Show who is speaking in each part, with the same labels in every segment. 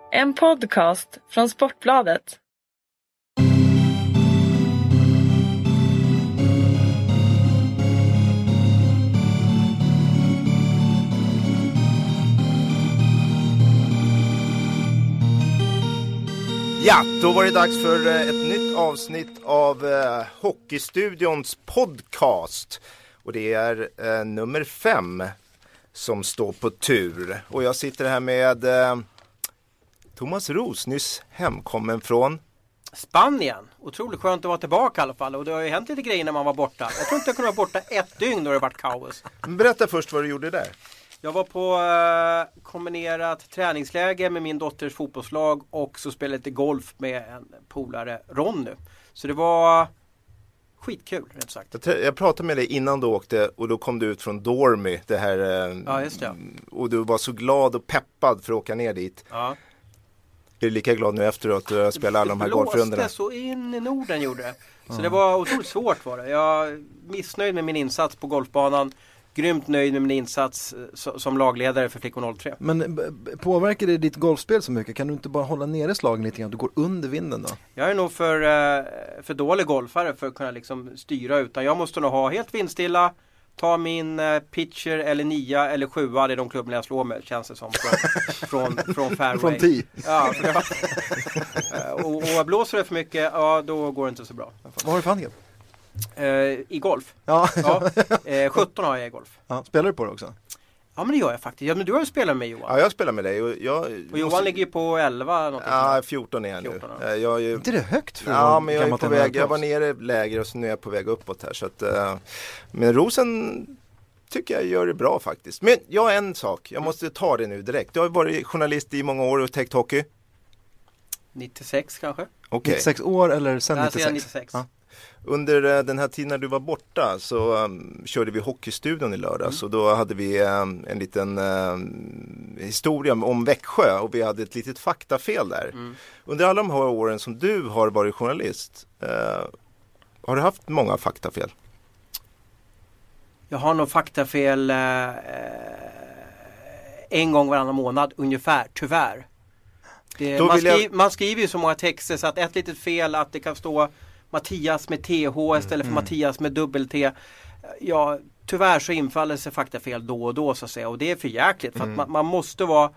Speaker 1: En podcast från Sportbladet.
Speaker 2: Ja, då var det dags för ett nytt avsnitt av Hockeystudions podcast. Och det är nummer 5 som står på tur. Och jag sitter här med Thomas Roos, nyss hemkommen från
Speaker 3: Spanien. Otroligt skönt att vara tillbaka i alla fall. Och det har ju hänt lite grejer när man var borta. Jag tror inte jag kunde vara borta 1 dygn då det varit kaos.
Speaker 2: Berätta först vad du gjorde där.
Speaker 3: Jag var på kombinerat träningsläger med min dotters fotbollslag och så spelade lite golf med en polare, Ronny. Så det var skitkul, rätt sagt.
Speaker 2: Jag pratade med dig innan du åkte och då kom du ut från Dormy. Det här,
Speaker 3: ja, just det.
Speaker 2: Och du var så glad och peppad för att åka ner dit.
Speaker 3: Ja.
Speaker 2: Är du lika glad nu efteråt att spela alla de här golfrundorna?
Speaker 3: Det blåste så in i Norden gjorde det. Så det var otroligt svårt var det. Jag är missnöjd med min insats på golfbanan. Grymt nöjd med min insats som lagledare för Flickor 03.
Speaker 4: Men påverkar det ditt golfspel så mycket? Kan du inte bara hålla nere slagen lite grann? Du går under vinden då? Jag
Speaker 3: är nog för dålig golfare för att kunna liksom styra. Utan jag måste nog ha helt vindstilla. Ta min pitcher eller 9 eller 7. Det är de klubbarna jag slår med, känns det som. Från fairway.
Speaker 4: Från 10.
Speaker 3: Ja, och blåser det för mycket, ja då går det inte så bra.
Speaker 4: Vad har du för handikapp?
Speaker 3: I golf.
Speaker 4: Ja.
Speaker 3: 17 har jag i golf.
Speaker 4: Ja, spelar du på det också?
Speaker 3: Ja, men det gör jag faktiskt. Ja, men du har ju spelat med Johan.
Speaker 2: Ja, jag spelar med dig. Och
Speaker 3: Johan ligger ju på 11.
Speaker 2: Ja, 14 är jag nu.
Speaker 3: 14,
Speaker 4: inte det högt för
Speaker 2: ja, men jag är på väg. Jag var nere lägre och så nu är jag på väg uppåt här. Så att, men Rosen tycker jag gör det bra faktiskt. Men jag har en sak. Jag måste ta det nu direkt. Jag har varit journalist i många år och täckt hockey.
Speaker 3: 96 kanske.
Speaker 2: Okay.
Speaker 4: 96 år eller sen 96?
Speaker 3: Sedan 96.
Speaker 4: Ja.
Speaker 2: Under den här tiden när du var borta så körde vi Hockeystudion i lördags och då hade vi en liten historia om Växjö och vi hade ett litet faktafel där. Under alla de här åren som du har varit journalist, har du haft många faktafel?
Speaker 3: Jag har nog faktafel en gång varannan månad ungefär, tyvärr. Man skriver ju så många texter så att ett litet fel att det kan stå Mattias med TH istället för Mattias med dubbel-T. Ja, tyvärr så infaller sig faktafel då och då så att säga. Och det är för jäkligt. För att man måste vara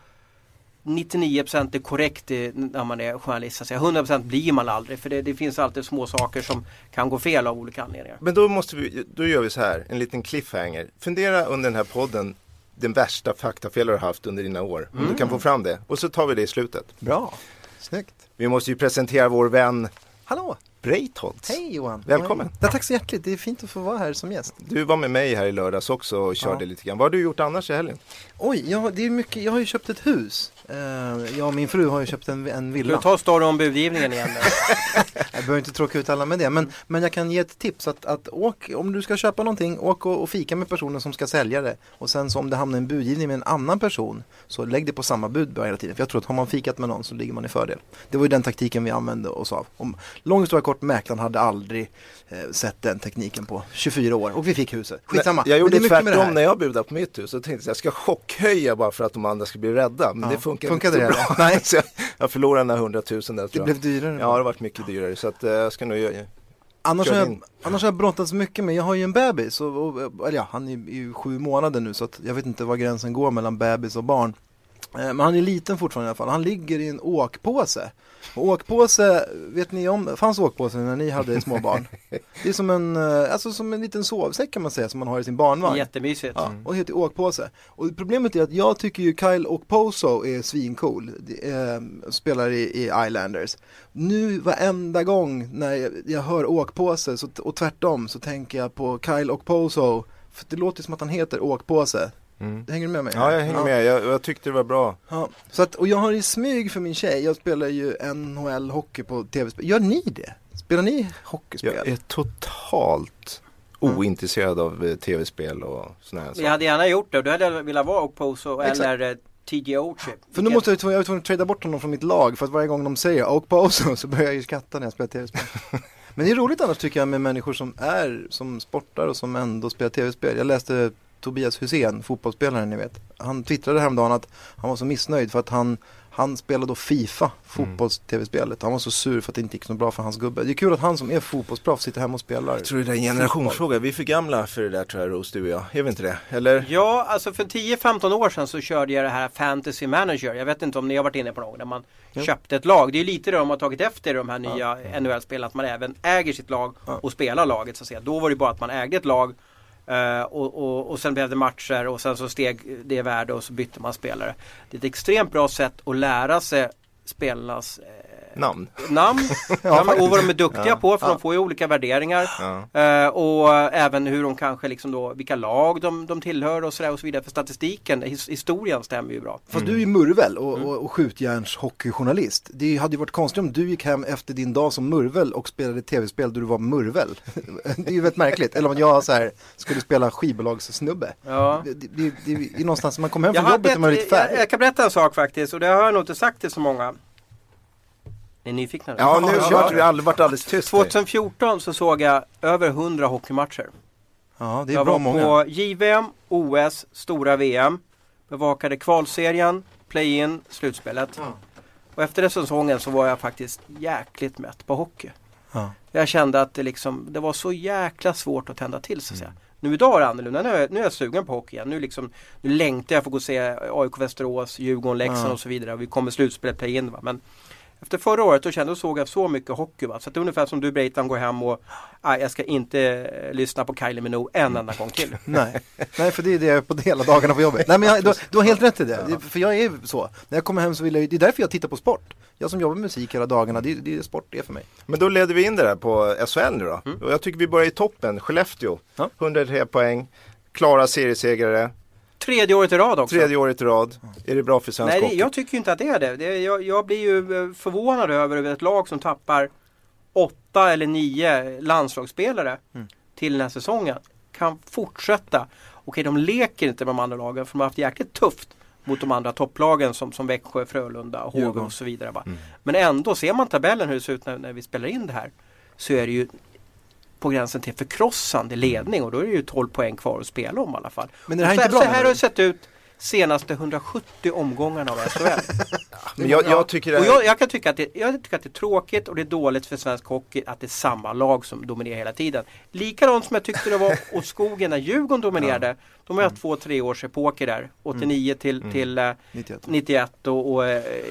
Speaker 3: 99% korrekt när man är journalist. Så att säga. 100% blir man aldrig. För det finns alltid små saker som kan gå fel av olika anledningar.
Speaker 2: Men då gör vi så här, en liten cliffhanger. Fundera under den här podden den värsta faktafel du har haft under dina år. Om du kan få fram det. Och så tar vi det i slutet.
Speaker 4: Bra, snyggt.
Speaker 2: Vi måste ju presentera vår vän.
Speaker 4: Hallå!
Speaker 2: Breitholtz.
Speaker 4: Hej Johan.
Speaker 2: Välkommen.
Speaker 4: Ja, tack så hjärtligt. Det är fint att få vara här som gäst.
Speaker 2: Du var med mig här i lördags också och körde lite grann. Vad har du gjort annars i helgen?
Speaker 4: Oj, det är mycket. Jag har ju köpt ett hus. Jag och min fru har ju köpt en villa.
Speaker 3: Du tar story om budgivningen igen.
Speaker 4: Jag behöver inte tråka ut alla med det. Men jag kan ge ett tips att åk, om du ska köpa någonting, åk och fika med personen som ska sälja det. Och sen så om det hamnar en budgivning med en annan person, så lägg det på samma bud hela tiden. För jag tror att har man fikat med någon så ligger man i fördel. Det var ju den taktiken vi använde oss av. Lång historia kort, mäklaren hade aldrig sett den tekniken på 24 år. Och vi fick huset. Skitsamma.
Speaker 2: Jag gjorde tvärtom när jag budade på mitt hus. Så tänkte jag ska chockhöja bara för att de andra ska bli rädda. Men det funkade inte så bra. Nej. Så jag förlorade den 100 000 där.
Speaker 4: Det blev dyrare.
Speaker 2: Ja, det har varit mycket dyrare. Så att jag ska nog göra.
Speaker 4: Annars har jag brottats mycket med. Jag har ju en bebis. Han är ju 7 månader nu. Så att jag vet inte var gränsen går mellan bebis och barn. Men han är liten fortfarande i alla fall. Han ligger i en åkpåse. Och åkpåse, vet ni om, fanns åkpåse när ni hade små barn? Det är som en liten sovsäck kan man säga som man har i sin barnvagn.
Speaker 3: Jättemysigt.
Speaker 4: Ja, och det heter åkpåse. Och problemet är att jag tycker ju Kyle Okposo är svincool. Spelar i Islanders. Nu varenda gång när jag hör åkpåse och tvärtom så tänker jag på Kyle Okposo. För det låter som att han heter åkpåse. Det hänger du med mig?
Speaker 2: Ja, jag hänger med. Jag tyckte det var bra.
Speaker 4: Ja. Så och jag har i smyg för min tjej. Jag spelar ju NHL-hockey på tv-spel. Gör ni det? Spelar ni hockeyspel?
Speaker 2: Jag är totalt ointresserad av tv-spel och såna här saker.
Speaker 3: Jag hade gärna gjort det. Du hade velat vara Okposo eller TJ Oshie.
Speaker 4: För nu måste jag tvungen att trada bort honom från mitt lag. För att varje gång de säger Okposo så börjar jag ju skratta när jag spelar tv-spel. Men det är roligt annars tycker jag med människor som sportar och som ändå spelar tv-spel. Jag läste Tobias Hysén, fotbollsspelaren ni vet. Han twittrade häromdagen att han var så missnöjd för att han Han spelade då FIFA, fotbolls-tv-spelet. Han var så sur för att det inte gick så bra för hans gubbe. Det är kul att han som är fotbollsproffs sitter hemma och spelar.
Speaker 2: Jag tror det är en generationsfråga. Vi är för gamla för det där, tror jag, Rose, du och jag. Är vi inte det? Eller?
Speaker 3: Ja, alltså för 10-15 år sedan så körde jag det här Fantasy Manager. Jag vet inte om ni har varit inne på någon där man köpte ett lag. Det är lite det de har tagit efter de här nya NHL-spelen, att man även äger sitt lag och spelar laget, så att säga. Då var det bara att man ägde ett lag och sen blev det matcher och sen så steg det i värde och så bytte man spelare. Det är ett extremt bra sätt att lära sig spelarnas namn och vad de är duktiga på, för de får ju olika värderingar och även hur de kanske liksom då, vilka lag de tillhör och så vidare, för statistiken, historien stämmer ju bra.
Speaker 4: Fast du är ju murvel och skjutjärns hockeyjournalist. Det hade ju varit konstigt om du gick hem efter din dag som murvel och spelade tv-spel då du var murvel. Det är ju väldigt märkligt. Eller om jag så här skulle spela skivbolagssnubbe. Ja. Det är någonstans man kommer hem från jobbet och man är lite färdig.
Speaker 3: Jag kan berätta en sak faktiskt, och det har jag nog inte sagt till så många. Är nyfikna?
Speaker 2: Ja, nu har vi aldrig varit alldeles tyst.
Speaker 3: 2014 så såg jag över 100 hockeymatcher.
Speaker 4: Ja, det är bra många.
Speaker 3: Jag var på JVM, OS, stora VM, bevakade kvalserien, play-in, slutspelet. Ja. Och efter den säsongen så var jag faktiskt jäkligt mätt på hockey. Ja. Jag kände att det var så jäkla svårt att tända till, så att säga. Nu idag är det annorlunda. Nu är jag sugen på hockey igen. Nu längtar jag för att gå och se AIK Västerås, Djurgården, Leksand och så vidare. Och vi kommer slutspelet play-in, va? Men efter förra året då såg jag så mycket hockey, va? Så att det är ungefär som du, Breitan, går hem och jag ska inte lyssna på Kylie Minogue en enda gång till.
Speaker 4: Nej, för det är det jag är på hela dagarna på jobbet. Nej, men du har helt rätt i det. För jag är så. När jag kommer hem så vill jag, det är därför jag tittar på sport. Jag som jobbar med musik hela dagarna, det är sport det är för mig.
Speaker 2: Men då leder vi in det där på SHL nu då. Och jag tycker vi börjar i toppen. Skellefteå, 103 poäng, klara seriesegrare.
Speaker 3: Tredje året i rad också.
Speaker 2: Tredje året i rad. Är det bra för svensk hockey?
Speaker 3: Nej, jag tycker inte att det är det. Jag blir ju förvånad över ett lag som tappar 8 eller 9 landslagsspelare till den här säsongen. Kan fortsätta. Okej, de leker inte med de andra lagen, för de har haft jäkligt tufft mot de andra topplagen som Växjö, Frölunda, HV och så vidare. Men ändå, ser man tabellen hur det ser ut när vi spelar in det här, så är det ju på gränsen till förkrossande ledning, och då är det ju 12 poäng kvar att spela om i alla fall. Men det här är inte bra. Så här har det sett ut senaste 170 omgångarna av SHL.
Speaker 2: Men jag tycker
Speaker 3: och jag kan tycka att det är tråkigt, och det är dåligt för svensk hockey att det är samma lag som dominerar hela tiden. Likadant som jag tyckte det var åt skogen när Djurgården dominerade. De har haft 2-3 års epoker där. 89 till 91 och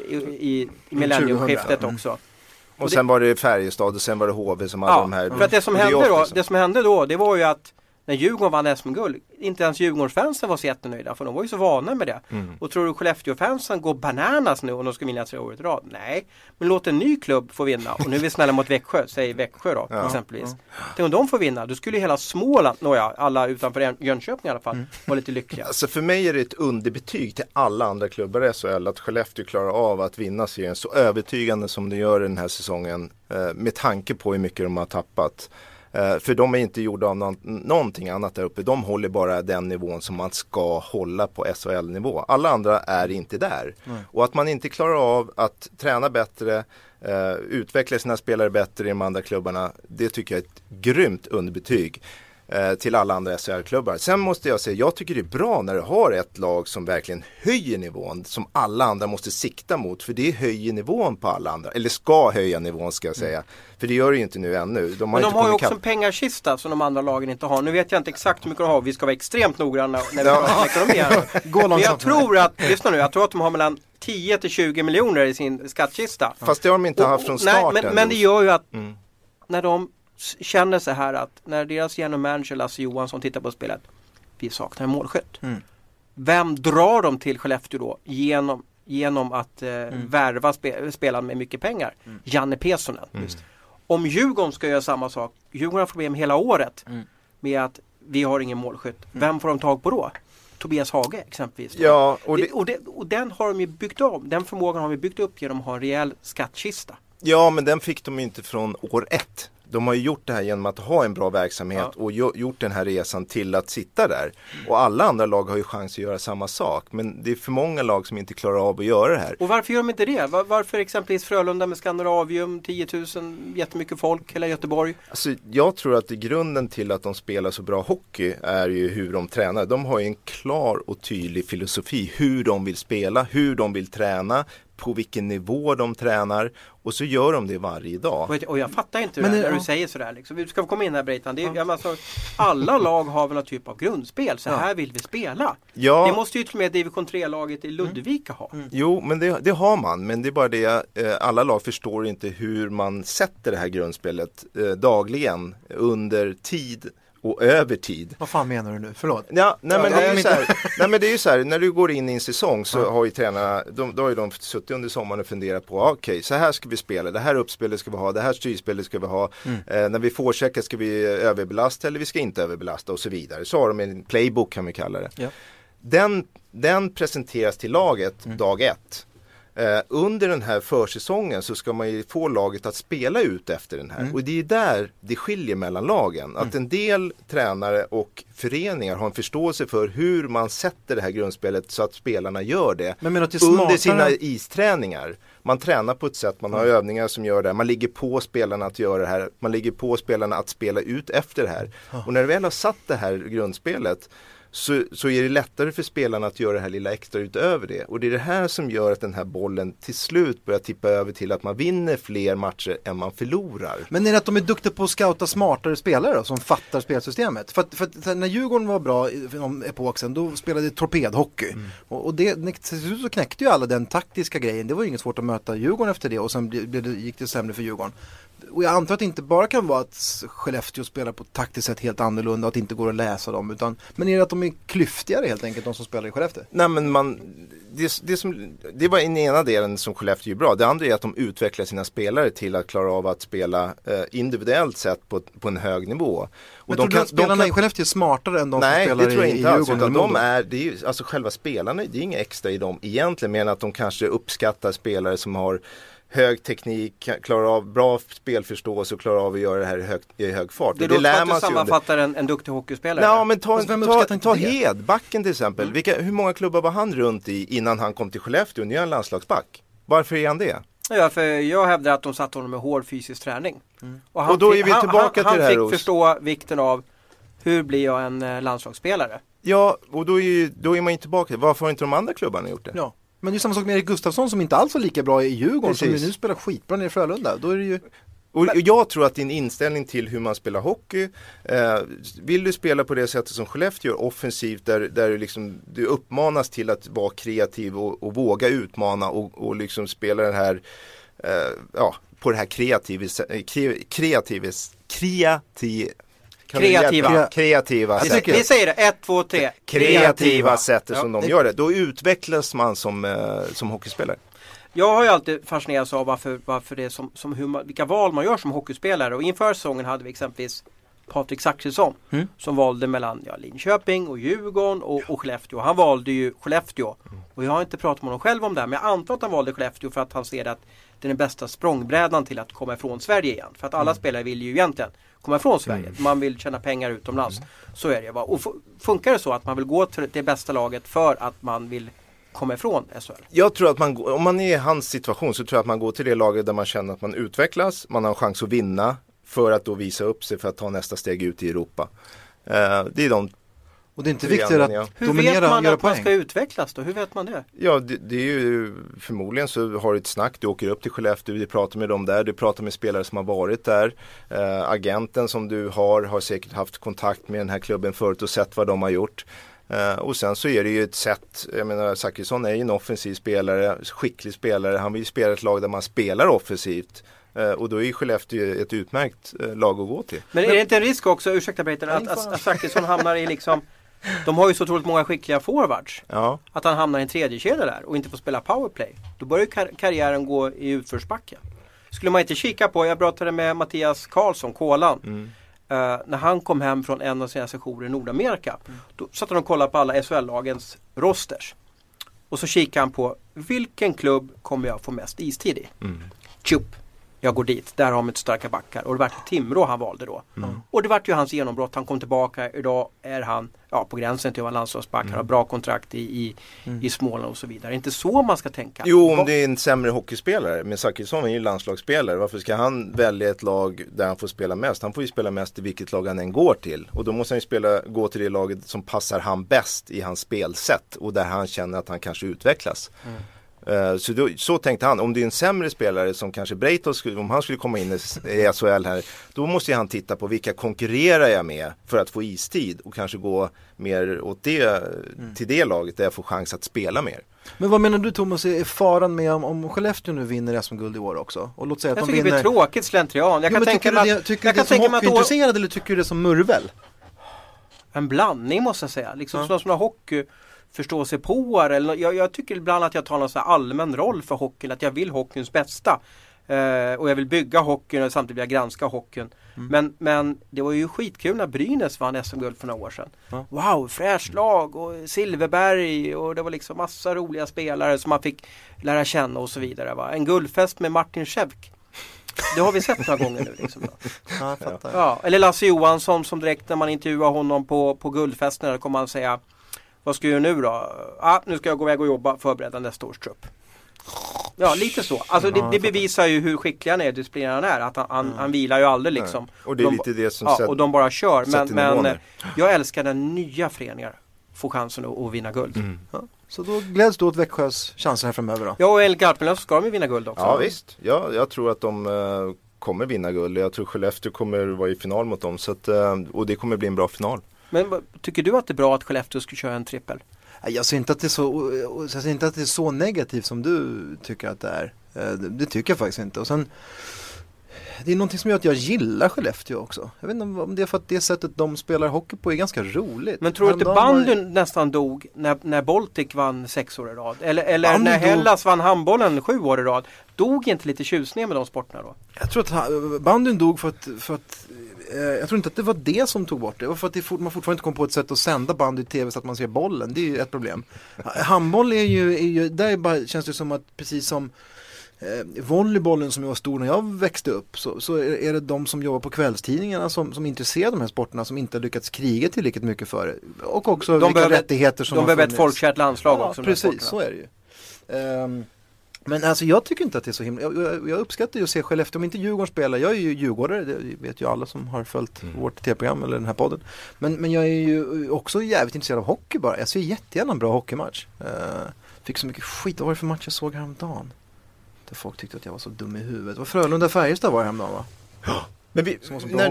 Speaker 3: i millenniumskiftet också.
Speaker 2: Och sen var det Färjestad och sen var det HV som hade de här.
Speaker 3: För att det som hände då, det var ju att när Djurgården vann SM-guld, inte ens Djurgårdsfansen var så jättenöjda, för de var ju så vana med det. Och tror du Skellefteå-fansen går bananas nu och de ska vinna 3 år i rad? Nej, men låt en ny klubb få vinna. Och nu är vi snälla mot Växjö, säg Växjö då, exempelvis. Tänk om de får vinna, då skulle hela Småland, alla utanför Jönköping i alla fall, vara lite lyckliga.
Speaker 2: Alltså för mig är det ett underbetyg till alla andra klubbar i SHL att Skellefteå klarar av att vinna serien så övertygande som de gör den här säsongen, med tanke på hur mycket de har tappat. För de är inte gjorda av någonting annat där uppe. De håller bara den nivån som man ska hålla på SHL-nivå. Alla andra är inte där. Och att man inte klarar av att träna bättre, utveckla sina spelare bättre i de andra klubbarna, det tycker jag är ett grymt underbetyg till alla andra SHL-klubbar. Sen måste jag säga, jag tycker det är bra när du har ett lag som verkligen höjer nivån, som alla andra måste sikta mot, för det höjer nivån på alla andra, eller ska höja nivån ska jag säga, för det gör det ju inte nu ännu.
Speaker 3: Men de har ju också en pengarkista som de andra lagen inte har. Nu vet jag inte exakt hur mycket de har, vi ska vara extremt noggranna när vi pratar om ekonomi här. Men jag tror att, lyssna nu, jag tror att de har mellan 10-20 miljoner i sin skattkista.
Speaker 2: Fast det har de inte haft från starten.
Speaker 3: Men det gör ju att när de känner så här att när deras general manager Lasse Johansson tittar på spelet, vi saknar en målskytt. Vem drar de till Skellefteå då genom att värva spelare med mycket pengar? Janne Pesonen. Om Djurgården ska göra samma sak, Djurgården har problem hela året med att vi har ingen målskytt. Vem får de tag på då? Tobias Hage exempelvis.
Speaker 2: Ja,
Speaker 3: och den har de ju byggt om. Den förmågan har vi byggt upp genom att ha en rejäl skattkista.
Speaker 2: Ja, men den fick de inte från år 1. De har ju gjort det här genom att ha en bra verksamhet och gjort den här resan till att sitta där. Och alla andra lag har ju chans att göra samma sak. Men det är för många lag som inte klarar av att göra det här.
Speaker 3: Och varför gör de inte det? Varför exempelvis Frölunda med Skandinavium, 10 000, jättemycket folk, eller Göteborg?
Speaker 2: Alltså, jag tror att grunden till att de spelar så bra hockey är ju hur de tränar. De har ju en klar och tydlig filosofi hur de vill spela, hur de vill träna. på vilken nivå de tränar och så gör de det varje dag.
Speaker 3: Och jag fattar inte när du säger sådär. Liksom. Vi ska komma in här, Breitan. Alltså, alla lag har väl någon typ av grundspel. Så här vill vi spela. Ja. Det måste ju till och med division 3-laget i Ludvika ha.
Speaker 2: Jo, men det har man. Men det är bara det, alla lag förstår inte hur man sätter det här grundspelet dagligen under tid och över tid.
Speaker 4: Vad fan menar du nu? Förlåt.
Speaker 2: Ja, nej men det är ju så här, det är ju så här, när du går in i en säsong så har ju tränarna, då har ju de suttit under sommaren och funderat på, okej, så här ska vi spela, det här uppspelet ska vi ha, det här styrspelet ska vi ha, när vi forecheckar ska vi överbelasta eller vi ska inte överbelasta och så vidare. Så har de en playbook kan vi kalla det. Ja. Den presenteras till laget dag 1. Under den här försäsongen så ska man ju få laget att spela ut efter den här. Och det är där det skiljer mellan lagen. Att en del tränare och föreningar har en förståelse för hur man sätter det här grundspelet så att spelarna gör det.
Speaker 4: Men
Speaker 2: under sina isträningar. Man tränar på ett sätt, man har övningar som gör det. Man ligger på spelarna att göra det här. Man ligger på spelarna att spela ut efter det här. Och när du väl har satt det här grundspelet så är det lättare för spelarna att göra det här lilla extra utöver det. Och det är det här som gör att den här bollen till slut börjar tippa över till att man vinner fler matcher än man förlorar.
Speaker 4: Men är det att de är duktiga på att scouta smartare spelare då, som fattar spelsystemet? För att när Djurgården var bra i någon epok sedan, då spelade torpedhockey. Och till slut så knäckte ju alla den taktiska grejen. Det var ju inget svårt att möta Djurgården efter det och sen gick det sämre för Djurgården. Och jag antar att det inte bara kan vara att Skellefteå spelar på taktiskt sätt helt annorlunda och att det inte går att läsa dem. Men är det att de är klyftigare helt enkelt, de som spelar i Skellefteå?
Speaker 2: Nej, men det var den ena delen som Skellefteå är bra. Det andra är att de utvecklar sina spelare till att klara av att spela individuellt sett på en hög nivå.
Speaker 4: Och men tror du spelarna i Skellefteå är smartare än de som spelar i Djurgården?
Speaker 2: Det är ju, alltså själva spelarna, det är inga extra i dem egentligen, men att de kanske uppskattar spelare som har hög teknik, klarar av bra spelförståelse och klarar av att göra det här i hög fart.
Speaker 3: Det är då att du sammanfattar en duktig hockeyspelare.
Speaker 2: Ja, men ta Hedbacken till exempel. Hur många klubbar var han runt i innan han kom till Skellefteå? Nu är han landslagsback. Varför är han det?
Speaker 3: Ja, för jag hävdar att de satt honom med hård fysisk träning.
Speaker 2: Och då är vi tillbaka till det här.
Speaker 3: Han fick förstå vikten av hur blir jag en landslagsspelare.
Speaker 2: Ja, och då är man ju tillbaka. Varför har inte de andra klubbarna gjort det?
Speaker 4: Ja. Men det är samma sak med Erik Gustafsson som inte alls var lika bra i Djurgården. Precis. Som nu spelar skitbra nere i Frölunda. Då är det ju...
Speaker 2: Och jag tror att din inställning till hur man spelar hockey, vill du spela på det sättet som Skellefteå gör, offensivt där du uppmanas till att vara kreativ och våga utmana och liksom spela den här på det här kreativa sättet.
Speaker 3: Vi säger det, 1, 2, 3.
Speaker 2: Kreativa sättet som de gör det. Då utvecklas man som hockeyspelare.
Speaker 3: Jag har ju alltid fascinerats av varför det är vilka val man gör som hockeyspelare. Och inför säsongen hade vi exempelvis Patrik Zackrisson som valde mellan Linköping och Djurgården och Skellefteå. Han valde ju Skellefteå. Och jag har inte pratat med honom själv om det här, men jag antar att han valde Skellefteå för att han ser att det är den bästa språngbrädan till att komma ifrån Sverige igen. För att alla spelare vill ju egentligen komma ifrån Sverige. Man vill tjäna pengar utomlands. Så är det. Och funkar det så att man vill gå till det bästa laget för att man vill komma ifrån SHL?
Speaker 2: Jag tror att om man är i hans situation så tror jag att man går till det laget där man känner att man utvecklas. Man har en chans att vinna för att då visa upp sig för att ta nästa steg ut i Europa. Det är de.
Speaker 4: Och det är inte viktigt att
Speaker 3: dominera. Hur vet man att man ska utvecklas då? Hur vet man det?
Speaker 2: Ja, det är ju förmodligen så har du ett snack. Du åker upp till Skellefteå, du pratar med dem där. Du pratar med spelare som har varit där. Agenten som du har säkert haft kontakt med den här klubben förut och sett vad de har gjort. Och sen så är det ju ett sätt, jag menar Zackrisson är ju en offensiv spelare, skicklig spelare. Han vill spela ett lag där man spelar offensivt. Och då är ju Skellefteå ett utmärkt lag att gå till.
Speaker 3: Men är det inte en risk också, ursäkta Breiten, att Zackrisson hamnar i liksom... De har ju så otroligt många skickliga forwards. Ja. Att han hamnar i en tredje kedja där och inte får spela powerplay. Då börjar ju karriären gå i utförsbacke. Skulle man inte kika på, jag pratade med Mattias Karlsson, Kolan. När han kom hem från en av sina sessioner i Nordamerika. Då satt han och kollade på alla SHL-lagens rosters. Och så kikade han på vilken klubb kommer jag få mest istid i. Tjup. Jag går dit, där har de ett starka backar. Och det var Timrå han valde då. Och det var ju hans genombrott. Han kom tillbaka, idag är han på gränsen till att vara landslagsback. Han har bra kontrakt i Småland och så vidare. Det är inte så man ska tänka.
Speaker 2: Jo, om det är en sämre hockeyspelare. Men Zackrisson är ju landslagsspelare. Varför ska han välja ett lag där han får spela mest? Han får ju spela mest i vilket lag han än går till. Och då måste han ju gå till det laget som passar han bäst i hans spelsätt. Och där han känner att han kanske utvecklas. Så tänkte han, om det är en sämre spelare som kanske Breitholtz, om han skulle komma in i SHL här, då måste han titta på vilka konkurrerar jag med för att få istid och kanske gå mer åt till det laget där jag får chans att spela mer.
Speaker 4: Men vad menar du, Thomas, är faran med om Skellefteå nu vinner SM-guld i år också? Och låt säga att
Speaker 3: jag
Speaker 4: de
Speaker 3: tycker
Speaker 4: vinner...
Speaker 3: det blir tråkigt slentrian. Jag kan tänka mig att...
Speaker 4: Tycker du det som hockeyintresserad eller tycker du det som murvel?
Speaker 3: En blandning måste jag säga. Liksom som hockey förstå sig på eller jag tycker ibland att jag tar någon så här allmän roll för hockeyn, att jag vill hockeyns bästa och jag vill bygga hockeyn och samtidigt vill jag granska hockeyn. Men det var ju skitkul när Brynäs vann SM-guld för några år sedan. Wow, fräscht lag och Silverberg och det var liksom massa roliga spelare som man fick lära känna och så vidare. Va? En guldfest med Martin Schevk. Det har vi sett några gånger nu. Liksom,
Speaker 4: ja, jag fattar.
Speaker 3: Ja, eller Lasse Johansson som direkt när man intervjuar honom på guldfesten, då kommer han säga: vad ska jag göra nu då? Nu ska jag gå iväg och jobba, förbereda nästa års trupp. Ja, lite så. Alltså det bevisar ju hur skicklig han är, disciplinerad han är. Att han vilar ju aldrig liksom.
Speaker 2: Och det är lite det som
Speaker 3: och de bara kör. Men jag älskar när nya föreningar får chansen att vinna guld.
Speaker 4: Ja. Så då gläds du åt Växjös chanser här framöver då?
Speaker 3: Ja, och El Garpenlöv så ska de vinna guld också.
Speaker 2: Ja, visst. Jag tror att de kommer vinna guld. Jag tror Skellefteå kommer vara i final mot dem. Så att, och det kommer bli en bra final.
Speaker 3: Men tycker du att det är bra att Skellefteå ska köra en trippel?
Speaker 4: Jag ser inte att det är så negativt som du tycker att det är. Det tycker jag faktiskt inte. Och sen, det är någonting som gör att jag gillar Skellefteå också. Jag vet inte om det är för att det sättet de spelar hockey på är ganska roligt.
Speaker 3: Men tror du inte bandyn nästan dog när Baltic vann 6 år i rad? Eller när Hellas vann handbollen 7 år i rad? Dog inte lite tjusningar med de sporterna då?
Speaker 4: Jag tror att bandyn dog för att jag tror inte att det var det som tog bort det. Det var för att man fortfarande inte kom på ett sätt att sända bandy i tv så att man ser bollen. Det är ju ett problem. Handboll är ju där bara, känns det som att precis som volleybollen som jag var stor när jag växte upp, så är det de som jobbar på kvällstidningarna som intresserar de här sporterna som inte har lyckats kriga tillräckligt mycket för det. Och också vilka rättigheter som
Speaker 3: de behöver ett folkkärt landslag också.
Speaker 4: Precis, så är det ju. Men alltså jag tycker inte att det är så himla... Jag uppskattar ju att se Skellefteå, om inte Djurgården spelar. Jag är ju djurgårdare, det vet ju alla som har följt vårt tv-program eller den här podden. Men jag är ju också jävligt intresserad av hockey bara. Jag ser jättegärna en bra hockeymatch. Fick så mycket skit. Vad var det för match jag såg häromdagen? Där folk tyckte att jag var så dum i huvudet. Det var Frölunda-Färjestad var häromdagen, va?
Speaker 2: Men vi,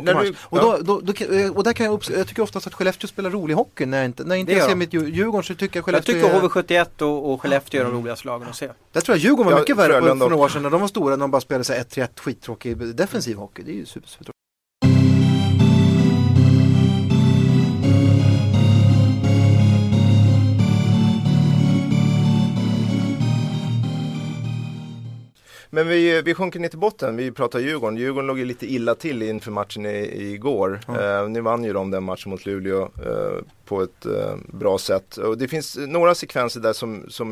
Speaker 4: och där kan jag tycker oftast att Skellefteå spelar rolig hockey när inte jag ser mitt Djurgården, så tycker jag Skellefteå.
Speaker 3: Jag tycker HV71 och Skellefteå är de roligaste lagen att se.
Speaker 4: Jag tror att Djurgården var mycket värre för några år sedan när de var stora, när de bara spelade så 1-1 skittråkig defensiv hockey. Det är ju supertråkigt.
Speaker 2: Men vi sjunker ner till botten. Vi pratar Djurgården. Djurgården låg ju lite illa till inför matchen igår. Nu vann ju de den matchen mot Luleå på ett bra sätt. Och det finns några sekvenser där som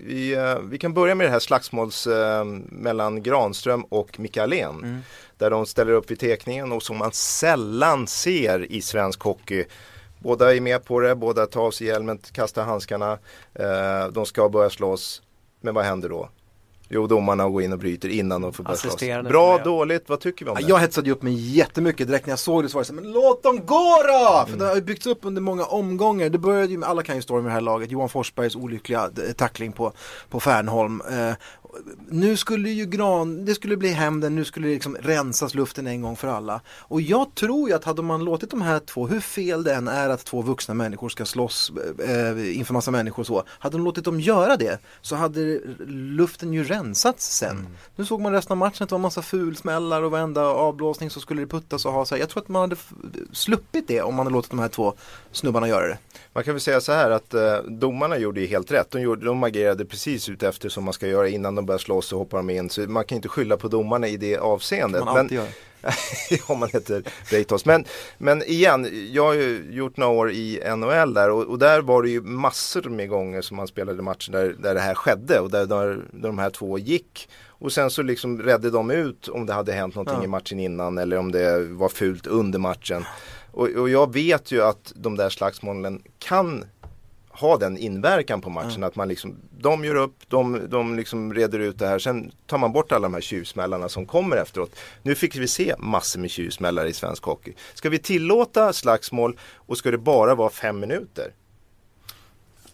Speaker 2: vi kan börja med det här slagsmåls mellan Granström och Micke Alén. Där de ställer upp vid tekningen och som man sällan ser i svensk hockey. Båda är med på det, båda tar av sig hjälmen, kastar handskarna. De ska börja slåss. Men vad händer då? Jo, domarna går in och bryter innan de får börja slåss. Bra, dåligt, vad tycker vi om det?
Speaker 4: Jag hetsade ju upp mig jättemycket direkt när jag såg det, så var det så här, men låt dem gå då! För det har ju byggts upp under många omgångar. Det började ju med, alla kan ju stå med det här laget, Johan Forsbergs olyckliga tackling på Färnholm. Nu skulle ju det skulle bli hämnden, nu skulle det liksom rensas luften en gång för alla. Och jag tror ju att hade man låtit de här två, hur fel det än är att två vuxna människor ska slåss inför massa människor så, hade de låtit dem göra det, så hade luften ju rensats sen. Nu såg man resten av matchen att det var massa fulsmällar och varenda avblåsning så skulle det puttas och ha så här. Jag tror att man hade sluppit det om man hade låtit de här två snubbarna göra det.
Speaker 2: Man kan väl säga så här att domarna gjorde ju helt rätt. De agerade precis ut efter som man ska göra innan de börjar slåss och hoppar de in. Så man kan inte skylla på domarna i det avseendet.
Speaker 4: Man alltid gör.
Speaker 2: Ja, man heter Breitholtz. Men igen, jag har ju gjort några år i NHL där och där var det ju massor med gånger som man spelade matcher där det här skedde och där de här två gick. Och sen så liksom räddade de ut om det hade hänt någonting i matchen innan eller om det var fult under matchen. Och jag vet ju att de där slagsmålen kan ha den inverkan på matchen att man liksom, de gör upp, de liksom reder ut det här, sen tar man bort alla de här tjuvsmällarna som kommer efteråt. Nu fick vi se massor med tjuvsmällar i svensk hockey. Ska vi tillåta slagsmål och ska det bara vara 5 minuter?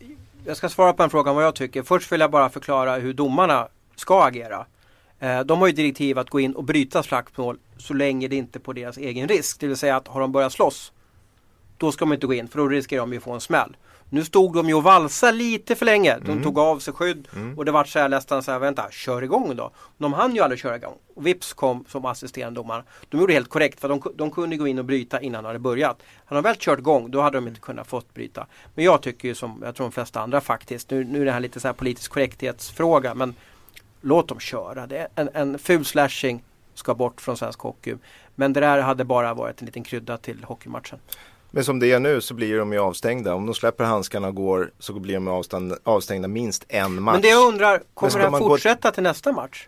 Speaker 3: Jag ska svara på en fråga om vad jag tycker. Först vill jag bara förklara hur domarna ska agera. De har ju direktiv att gå in och bryta slagsmål så länge det inte är på deras egen risk. Det vill säga att har de börjat slåss, då ska de inte gå in, för då riskerar de ju få en smäll. Nu stod de ju och valsa lite för länge. De tog av sig skydd och det var så här nästan så här, vänta, kör igång då. De hann ju aldrig köra igång. Och vips kom som assisterande domare. De gjorde helt korrekt, för de kunde gå in och bryta innan de hade börjat. Hade de väl kört igång, då hade de inte kunnat fått bryta. Men jag tycker ju som, jag tror de flesta andra faktiskt, nu är det här lite så här politisk korrekthetsfråga, men låt dem köra. Det är en ful slashing ska bort från svensk hockey. Men det där hade bara varit en liten krydda till hockeymatchen.
Speaker 2: Men som det är nu så blir de ju avstängda. Om de släpper handskarna och går så blir de avstängda minst en match.
Speaker 3: Men det jag undrar, kommer det här fortsätta till nästa match?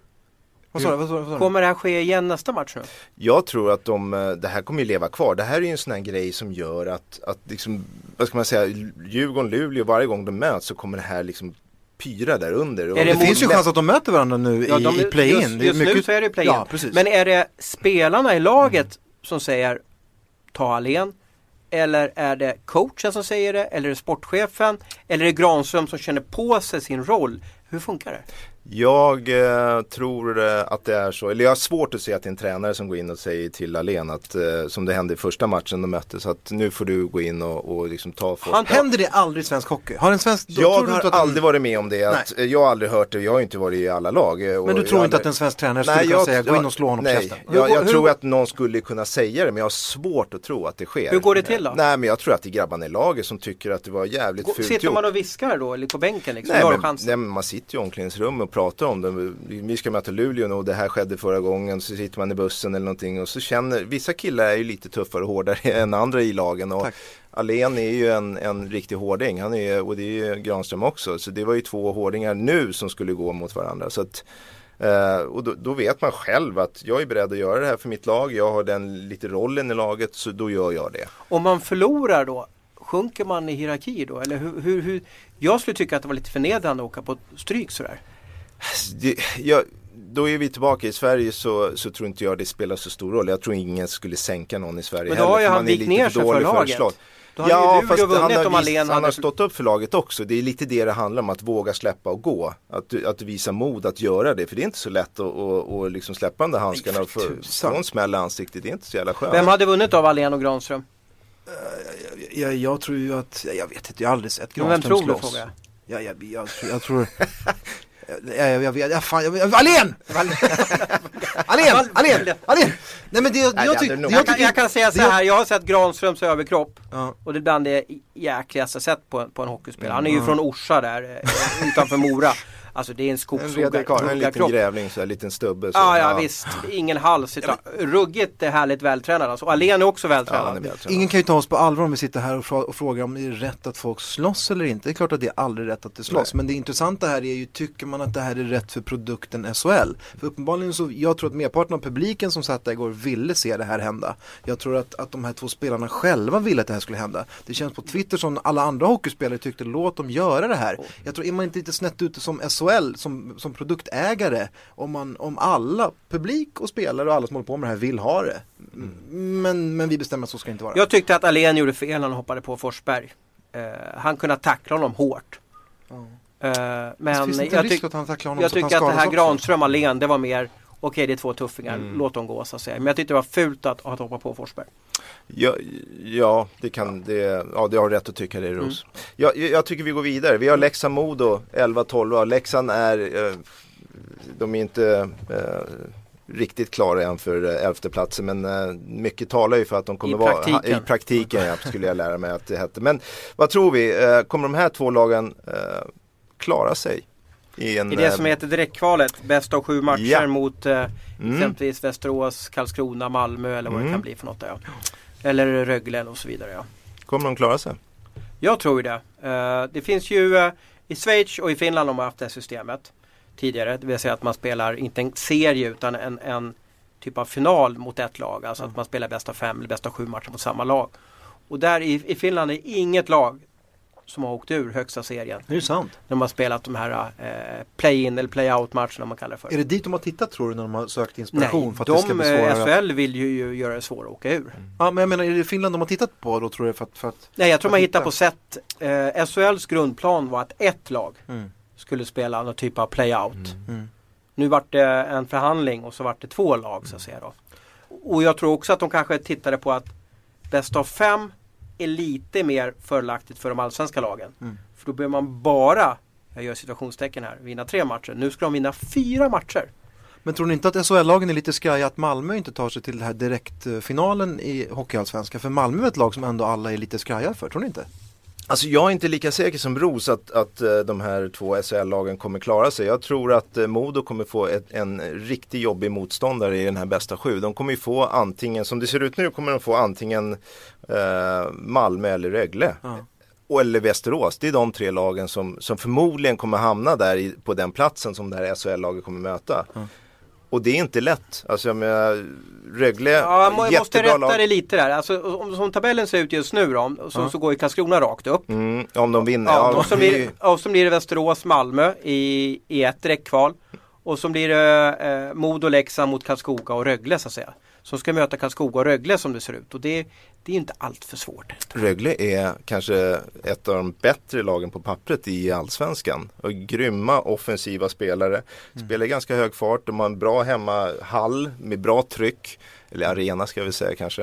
Speaker 4: Vad sa du?
Speaker 3: Kommer det här ske igen nästa match nu?
Speaker 2: Jag tror att det här kommer ju leva kvar. Det här är ju en sån här grej som gör att liksom, vad ska man säga, Djurgården, Luleå, varje gång de möts så kommer det här liksom pyra där under.
Speaker 4: Det finns ju chans att de möter varandra nu i play-in.
Speaker 3: Just nu så är det play-in.
Speaker 4: Ja,
Speaker 3: men är det spelarna i laget som säger ta Alén? Eller är det coachen som säger det? Eller är det sportchefen? Eller är det Granström som känner på sig sin roll? Hur funkar det?
Speaker 2: Jag tror att det är så. Eller jag har svårt att se att det är en tränare som går in och säger till Alén att som det hände i första matchen de möttes, att nu får du gå in och liksom ta
Speaker 4: Händer det aldrig i svensk hockey? Har en svensk,
Speaker 2: jag har aldrig varit med om det. Att jag har aldrig hört det. Jag har inte varit i alla lag.
Speaker 4: Men du tror inte att en svensk tränare skulle kunna säga gå in och slå honom på käften?
Speaker 2: Jag tror att någon skulle kunna säga det, men jag har svårt att tro att det sker.
Speaker 3: Hur går det till då?
Speaker 2: Nej, men jag tror att det är grabbarna i laget som tycker att det var jävligt fult
Speaker 3: Sitter
Speaker 2: gjort.
Speaker 3: man och viskar då? Eller på bänken liksom?
Speaker 2: Nej, men man sitter ju i omklädningsrum och pratar om det. Vi ska möta Luleå och det här skedde förra gången, så sitter man i bussen eller någonting och så känner, vissa killar är ju lite tuffare och hårdare än andra i lagen och Alén är ju en riktig hårding, och det är ju Granström också, så det var ju två hårdingar nu som skulle gå mot varandra, så att och då vet man själv att jag är beredd att göra det här för mitt lag, jag har den lite rollen i laget, så då gör jag det. Om
Speaker 3: man förlorar då, sjunker man i hierarki då? Eller hur? Jag skulle tycka att det var lite förnedrande att åka på stryk sådär.
Speaker 2: Då är vi tillbaka i Sverige, så tror inte jag det spelar så stor roll. Jag tror ingen skulle sänka någon i Sverige.
Speaker 3: Men då har ju han vikt ner sig för laget.
Speaker 2: Ja, fast han har stått upp för laget också. Det är lite det handlar om, att våga släppa och gå. Att visa mod att göra det. För det är inte så lätt att liksom släppa de där handskarna och få en smäll i ansiktet. Det är inte så jävla skönt.
Speaker 3: Vem hade vunnit av Alén och Granström?
Speaker 4: Jag tror ju att, jag vet inte, jag har aldrig sett Granström slåss.
Speaker 3: Vem tror du, frågar
Speaker 4: jag tror Alén! Nej, men
Speaker 3: jag kan säga så här, jag har sett Granströms överkropp och det är bland det jäkligaste sett på en hockeyspelare. Han är ju från Orsa där utanför Mora. Alltså det är en skogshuggarkropp.
Speaker 2: En liten grävling, så en liten stubbe. Så.
Speaker 3: Ja, visst. Ingen hals. Ruggigt är härligt vältränad. Alltså. Alén är också vältränad.
Speaker 4: Ingen kan ju ta oss på allvar om vi sitter här och frågar om det är rätt att folk slåss eller inte. Det är klart att det är aldrig rätt att det slåss. Men det intressanta här är ju, tycker man att det här är rätt för produkten SHL? För uppenbarligen så, jag tror att merparten av publiken som satt där igår ville se det här hända. Jag tror att de här två spelarna själva ville att det här skulle hända. Det känns på Twitter som alla andra hockeyspelare tyckte, låt dem göra det här. Jag tror, är man inte lite snett ute som SHL, som produktägare, om alla, publik och spelare och alla som håller på med det här vill ha det. Men vi bestämmer att så ska det inte vara.
Speaker 3: Jag tyckte att Alén gjorde fel när han hoppade på Forsberg. Han kunde tackla honom hårt. Men jag tycker att det här Granström Alén, det var mer okej, det är två tuffingar, låt dem gå så att säga. Men jag tyckte det var fult att hoppa på Forsberg.
Speaker 2: Ja, det har rätt att tycka det är Ros. Jag tycker vi går vidare. Vi har Leksand-Modo 11-12. Leksand de är inte riktigt klara än för 11:e platsen, men mycket talar ju för att de kommer vara i praktiken skulle jag lära mig att det hette. Men vad tror vi? Kommer de här två lagen klara sig? I det
Speaker 3: som heter direktkvalet, bäst av 7 matcher mot exempelvis Västerås, Karlskrona, Malmö eller vad det kan bli för något där. Eller Rögle och så vidare. Ja.
Speaker 2: Kommer de klara sig?
Speaker 3: Jag tror ju det. Det finns ju i Schweiz och i Finland har man haft det systemet tidigare. Det vill säga att man spelar inte en serie utan en typ av final mot ett lag. Alltså att man spelar bäst av 5 eller bäst av 7 matcher mot samma lag. Och där i Finland är inget lag som har åkt ur högsta serien.
Speaker 4: Det är sant.
Speaker 3: När de har spelat de här play-in eller play-out-matcherna man kallar det för.
Speaker 4: Är det dit de har tittat tror du när de har sökt inspiration?
Speaker 3: Nej,
Speaker 4: för att det ska bli svårare?
Speaker 3: SHL vill ju göra det svårare att åka ur.
Speaker 4: Ja, men jag menar, är det Finland de har tittat på då tror jag för att
Speaker 3: Nej, jag tror man hittar på sätt. SHLs grundplan var att ett lag skulle spela någon typ av play-out. Nu var det en förhandling och så var det 2 lag så att säga då. Och jag tror också att de kanske tittade på att bäst av 5 är lite mer fördelaktigt för de allsvenska lagen. För då behöver man bara, jag gör situationstecken här, vinna 3 matcher. Nu ska de vinna 4 matcher.
Speaker 4: Men tror ni inte att SHL-lagen är lite skraja att Malmö inte tar sig till den här direktfinalen i Hockeyallsvenska? För Malmö är ett lag som ändå alla är lite skraja för, tror ni inte?
Speaker 2: Alltså jag är inte lika säker som Ros att de här 2 SHL-lagen kommer klara sig. Jag tror att Modo kommer få en riktigt jobbig motståndare i den här bästa 7. De kommer ju få antingen, som det ser ut nu, kommer de få antingen Malmö eller Rögle. Eller Västerås. Det är de 3 lagen som förmodligen kommer hamna där på den platsen som det här SHL-laget kommer möta. Och det är inte lätt. Alltså jag menar, Rögle,
Speaker 3: jag måste rätta det lite där. Alltså, om tabellen ser ut just nu då, så går ju Karlskrona rakt upp.
Speaker 2: Om de vinner.
Speaker 3: Och så blir det Västerås, Malmö i ett direktkval. Och så blir det Modo, Leksand mot Karlskoga och Rögle så att säga. Som ska möta Karlskoga och Rögle som det ser ut. Och det är inte allt för svårt.
Speaker 2: Rögle är kanske ett av de bättre lagen på pappret i Allsvenskan. Och grymma offensiva spelare. Spelar ganska hög fart. De har en bra hemmahall med bra tryck. Eller arena ska vi säga kanske.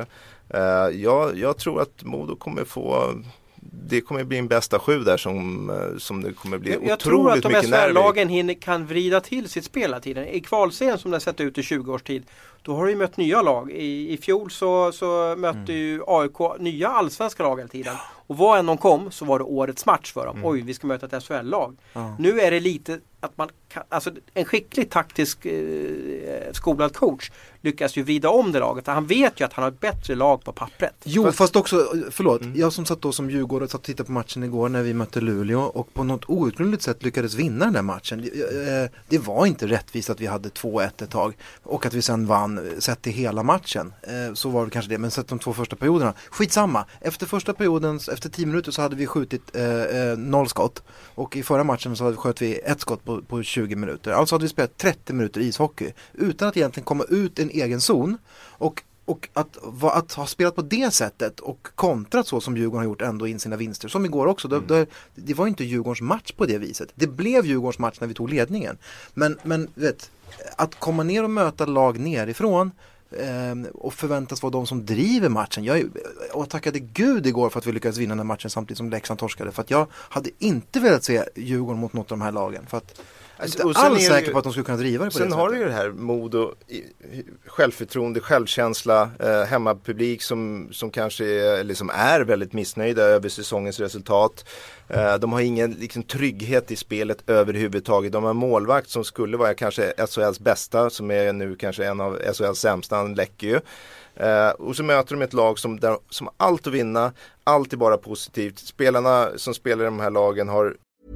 Speaker 2: Jag tror att Modo kommer få... Det kommer bli en bästa 7 där som det kommer bli
Speaker 3: jag
Speaker 2: otroligt mycket nerver.
Speaker 3: Jag tror att de SHL-lagen kan vrida till sitt spel hela tiden. I kvalserien som det har sett ut i 20 års tid, då har du ju mött nya lag. I fjol så mötte ju AIK nya allsvenska lag hela tiden. Och vad än de kom så var det årets match för dem. Oj, vi ska möta ett SHL-lag. Nu är det lite att man kan, alltså en skicklig taktisk skolad coach lyckas ju vrida om det laget. Han vet ju att han har ett bättre lag på pappret.
Speaker 4: Jo, fast också, förlåt, jag som satt då som Djurgårdare satt och tittade på matchen igår när vi mötte Luleå och på något outgrundligt sätt lyckades vinna den där matchen. Det var inte rättvist att vi hade 2-1 ett tag och att vi sen vann sett till hela matchen. Så var det kanske det, men sett de 2 första perioderna. Skitsamma, efter första perioden, efter 10 minuter så hade vi skjutit 0 skott och i förra matchen så sköt vi 1 skott på 20 minuter. Alltså hade vi spelat 30 minuter ishockey utan att egentligen komma ut en egen zon och att ha spelat på det sättet och kontrat så som Djurgården har gjort ändå in sina vinster, som igår också. Det var inte Djurgårdens match på det viset. Det blev Djurgårdens match när vi tog ledningen. Men vet, att komma ner och möta lag nerifrån och förväntas vara de som driver matchen. Jag tackade Gud igår för att vi lyckades vinna den här matchen samtidigt som Leksand torskade. För att jag hade inte velat se Djurgården mot något av de här lagen. För att jag är inte alls säker på att de skulle kunna driva det på det sättet.
Speaker 2: Sen har du ju det här Modo, självförtroende, självkänsla, hemmapublik som kanske är väldigt missnöjda över säsongens resultat. De har ingen liksom trygghet i spelet överhuvudtaget. De har en målvakt som skulle vara kanske SHLs bästa, som är nu kanske en av SHLs sämsta, han läcker ju. Och så möter de ett lag som har allt att vinna, allt är bara positivt. Spelarna som spelar i de här lagen har...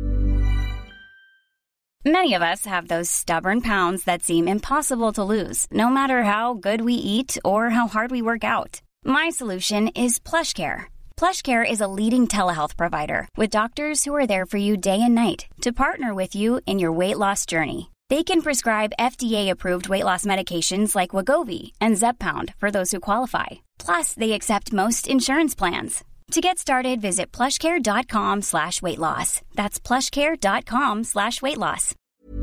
Speaker 5: Many of us have those stubborn pounds that seem impossible to lose, no matter how good we eat or how hard we work out. My solution is PlushCare. PlushCare is a leading telehealth provider with doctors who are there for you day and night to partner with you in your weight loss journey. They can prescribe FDA-approved weight loss medications like Wegovy and Zepbound for those who qualify. Plus, they accept most insurance plans. To get started, visit plushcare.com/weightloss. That's plushcare.com/weightloss.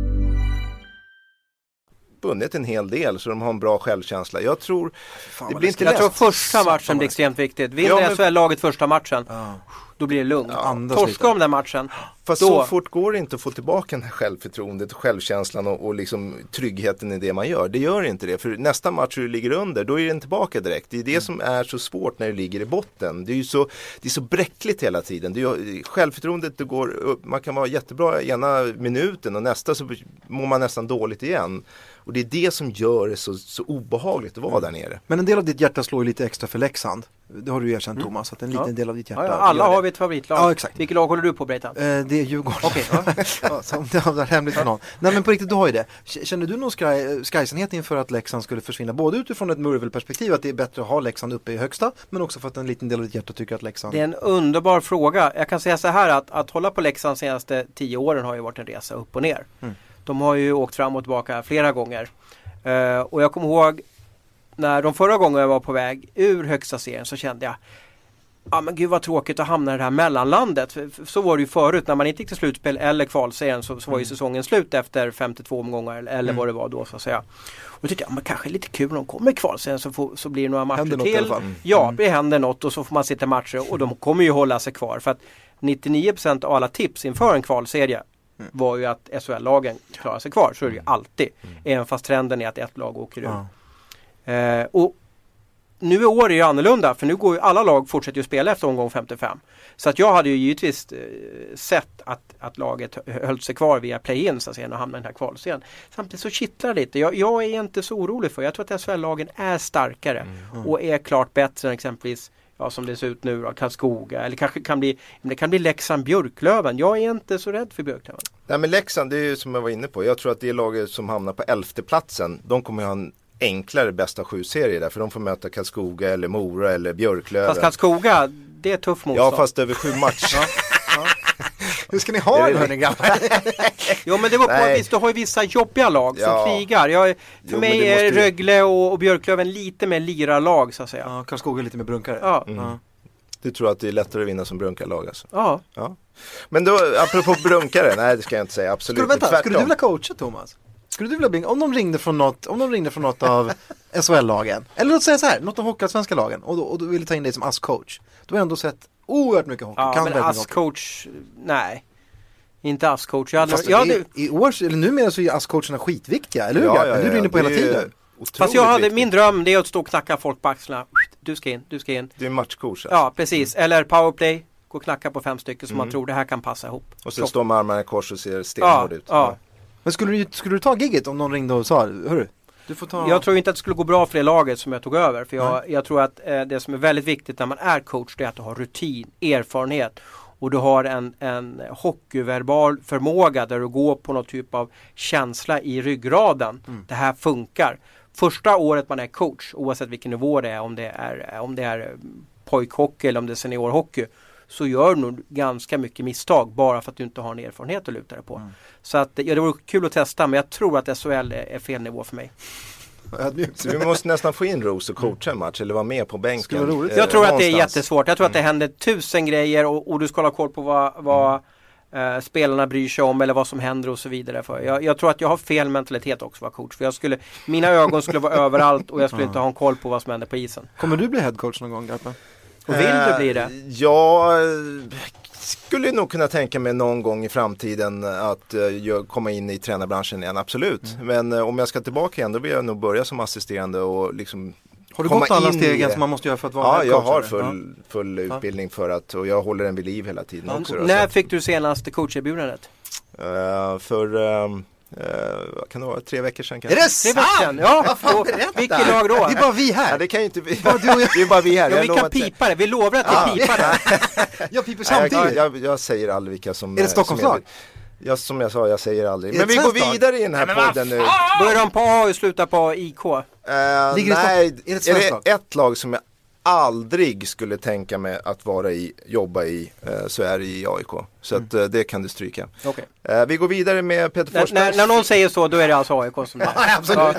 Speaker 2: Vunnit en hel del så de har en bra självkänsla. Jag tror
Speaker 3: det blir inte lätt. Jag tror första matchen blir extremt viktigt. Vinner SHL-laget första matchen, då blir det lugnt. Torska om den matchen.
Speaker 2: Fast så fort går det inte att få tillbaka den här självförtroendet och självkänslan och liksom tryggheten i det man gör. Det gör inte det. För nästa match du ligger under, då är den tillbaka direkt. Det är det som är så svårt när du ligger i botten. Det är så bräckligt hela tiden. Självförtroendet, man kan vara jättebra ena minuten och nästa så mår man nästan dåligt igen. Och det är det som gör det så obehagligt att vara där nere.
Speaker 4: Men en del av ditt hjärta slår ju lite extra för Leksand. Det har du erkänt Thomas, att en liten del av ditt hjärta.
Speaker 3: Ja, alla har vi ett favoritlag.
Speaker 4: Ja, exakt.
Speaker 3: Vilket lag håller du på, Brejtan?
Speaker 4: Det är Djurgården.
Speaker 3: Okej,
Speaker 4: ja, som det har hemligt för någon. Nej, men på riktigt, du har ju det. Känner du någon skrajsenhet inför att Leksand skulle försvinna? Både utifrån ett Murvel-perspektiv, att det är bättre att ha Leksand uppe i högsta, men också för att en liten del av ditt hjärta tycker att Leksand...
Speaker 3: Det är en underbar fråga. Jag kan säga så här att hålla på Leksand de senaste 10 åren har ju varit en resa upp och ner. De har ju åkt fram och tillbaka flera gånger. Och jag kommer ihåg när de förra gången jag var på väg ur högsta serien så kände jag men gud vad tråkigt att hamna i det här mellanlandet. Så var det ju förut när man inte gick till slutspel eller kvalserien så var ju säsongen slut efter 52 omgångar eller vad det var då så att säga. Och då tyckte jag, men kanske lite kul om de kommer i kvalserien så blir det några matcher till. Ja, det händer något och så får man sitta matcher och de kommer ju hålla sig kvar för att 99% av alla tips inför en kvalserie var ju att SHL-lagen klarar sig kvar. Så är det ju alltid. Även fast trenden är att ett lag åker ur. Och nu i år är det annorlunda för nu går ju alla lag fortsätter ju spela efter omgång 55. Så att jag hade ju givetvis sett att laget höll sig kvar via play-in så att säga och hamnade i den här kvalserien. Samtidigt så kittlar det lite. Jag är inte så orolig för. Jag tror att SHL-lagen är starkare och är klart bättre än exempelvis som det ser ut nu då, Karlskoga eller kanske det kan bli Leksand Björklöven. Jag är inte så rädd för Björklöven.
Speaker 2: Nej, men Leksand, det är ju som jag var inne på. Jag tror att det laget som hamnar på 11:e platsen, de kommer ha en enklare bästa 7-serie där, för de får möta Karlskoga eller Mora eller Björklöven.
Speaker 3: Fast Karlskoga, det är tuff motstånd.
Speaker 2: Ja, fast över 7 matcher.
Speaker 4: Hur ska ni ha det, hörni grabbar?
Speaker 3: Jo, men det var på visst, du har ju vissa jobbiga lag som krigar. För mig är Rögle och Björklöven lite mer lirarlag så att säga.
Speaker 4: Ja, Karlskoga är lite mer brunkare.
Speaker 3: Ja.
Speaker 2: Du tror att det är lättare att vinna som brunkarlag alltså?
Speaker 3: Ja.
Speaker 2: Men då, apropå brunkare, nej det ska jag inte säga, absolut inte.
Speaker 4: Skulle du vilja coacha, Thomas? Skulle du vilja bli, om de ringde från något av SHL-lagen, eller låt säga så här, något av hockeyallsvenska lagen och du ville ta in dig som ASS-coach, då har jag ändå sett oerhört mycket hockey.
Speaker 3: Ja, men ASS-coach, nej. Inte ASS-coach.
Speaker 4: I år, eller numera så är ASS-coacherna skitviktiga, eller hur? Ja, du är inne på hela tiden.
Speaker 3: Fast jag hade, min dröm det är att stå och knacka folk på axlarna. Du ska in.
Speaker 2: Det är matchcoach alltså.
Speaker 3: Ja, precis. Eller powerplay. Gå och knacka på 5 stycken som man tror det här kan passa ihop.
Speaker 2: Och så står med armarna i kors och ser stenhård ut.
Speaker 3: Ja.
Speaker 4: Men skulle du ta gigget om någon ringde och sa, hörru, du får ta...
Speaker 3: Jag tror inte att det skulle gå bra för det laget som jag tog över. För jag tror att det som är väldigt viktigt när man är coach det är att du har rutin, erfarenhet. Och du har en hockeyverbal förmåga där du går på någon typ av känsla i ryggraden. Det här funkar. Första året man är coach, oavsett vilken nivå det är, om det är pojkhockey eller om det är seniorhockey, så gör du nog ganska mycket misstag bara för att du inte har en erfarenhet att luta dig på. Så att, det vore kul att testa, men jag tror att SHL är fel nivå för mig.
Speaker 2: Så vi måste nästan få in Ros och coacha en match eller vara med på bänken.
Speaker 3: Jag tror att det är jättesvårt. Jag tror att det händer 1000 grejer och du ska hålla koll på vad spelarna bryr sig om eller vad som händer och så vidare. Jag tror att jag har fel mentalitet också att vara coach. För mina ögon skulle vara överallt och jag skulle inte ha en koll på vad som händer på isen.
Speaker 4: Kommer du bli headcoach någon gång, Garpen?
Speaker 3: Och vill du bli det?
Speaker 2: Jag skulle nog kunna tänka mig någon gång i framtiden att komma in i tränarbranschen igen, absolut. Men om jag ska tillbaka igen, då vill jag nog börja som assisterande och liksom...
Speaker 4: Har du gått alla stegen som man måste göra för att vara
Speaker 2: headcoach? Ja, jag har full utbildning för att, och jag håller den vid liv hela tiden också.
Speaker 3: När fick du senaste coacherbjudandet?
Speaker 2: Kan det vara 3 veckor sedan
Speaker 4: kanske? Är det sant?
Speaker 3: Ja, vilket lag då?
Speaker 4: Det är bara vi här.
Speaker 2: Ja, det kan ju inte vi. Det är bara vi här.
Speaker 3: Ja, vi kan pipa det. Vi lovar att vi pipar det.
Speaker 4: Jag piper samtidigt.
Speaker 2: Jag säger aldrig vilka som...
Speaker 4: Är det Stockholmslag?
Speaker 2: Som jag sa, jag säger aldrig. Men vi går vidare i den här podden nu.
Speaker 3: Börjar de på A och slutar på IK?
Speaker 2: Nej, är det ett lag som jag aldrig skulle tänka mig att jobba i, så är det i AIK. Så att det kan du stryka.
Speaker 3: Okay.
Speaker 2: Vi går vidare med Peter Forsberg.
Speaker 3: När någon säger så, då är det alltså AIK som det är.
Speaker 4: Ja, absolut.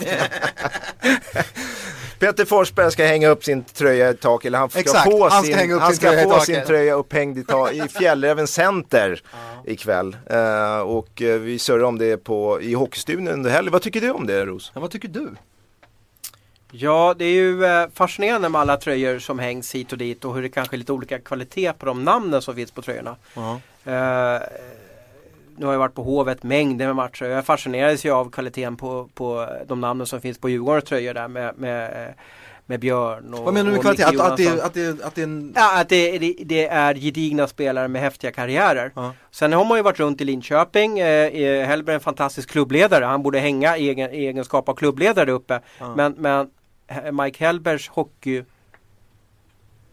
Speaker 2: Peter Forsberg ska hänga upp sin tröja i tak, eller han ska få sin tröja upphängd i Fjällräven Center ikväll. Och vi surrar om det i Hockeystudion under helgen. Vad tycker du om det, Ros?
Speaker 4: Ja, vad tycker du?
Speaker 3: Ja, det är ju fascinerande med alla tröjor som hängs hit och dit och hur det kanske är lite olika kvalitet på de namnen som finns på tröjorna. Nu har jag varit på Hovet mängder med matcher. Jag fascinerades ju av kvaliteten på de namnen som finns på Djurgårdens tröjor där med Björn och...
Speaker 4: Vad menar du med kvalitet?
Speaker 3: Att det är gedigna spelare med häftiga karriärer. Sen har man ju varit runt i Linköping. Hellberg är en fantastisk klubbledare. Han borde hänga i egenskap av klubbledare där uppe. Men Mike Hellbergs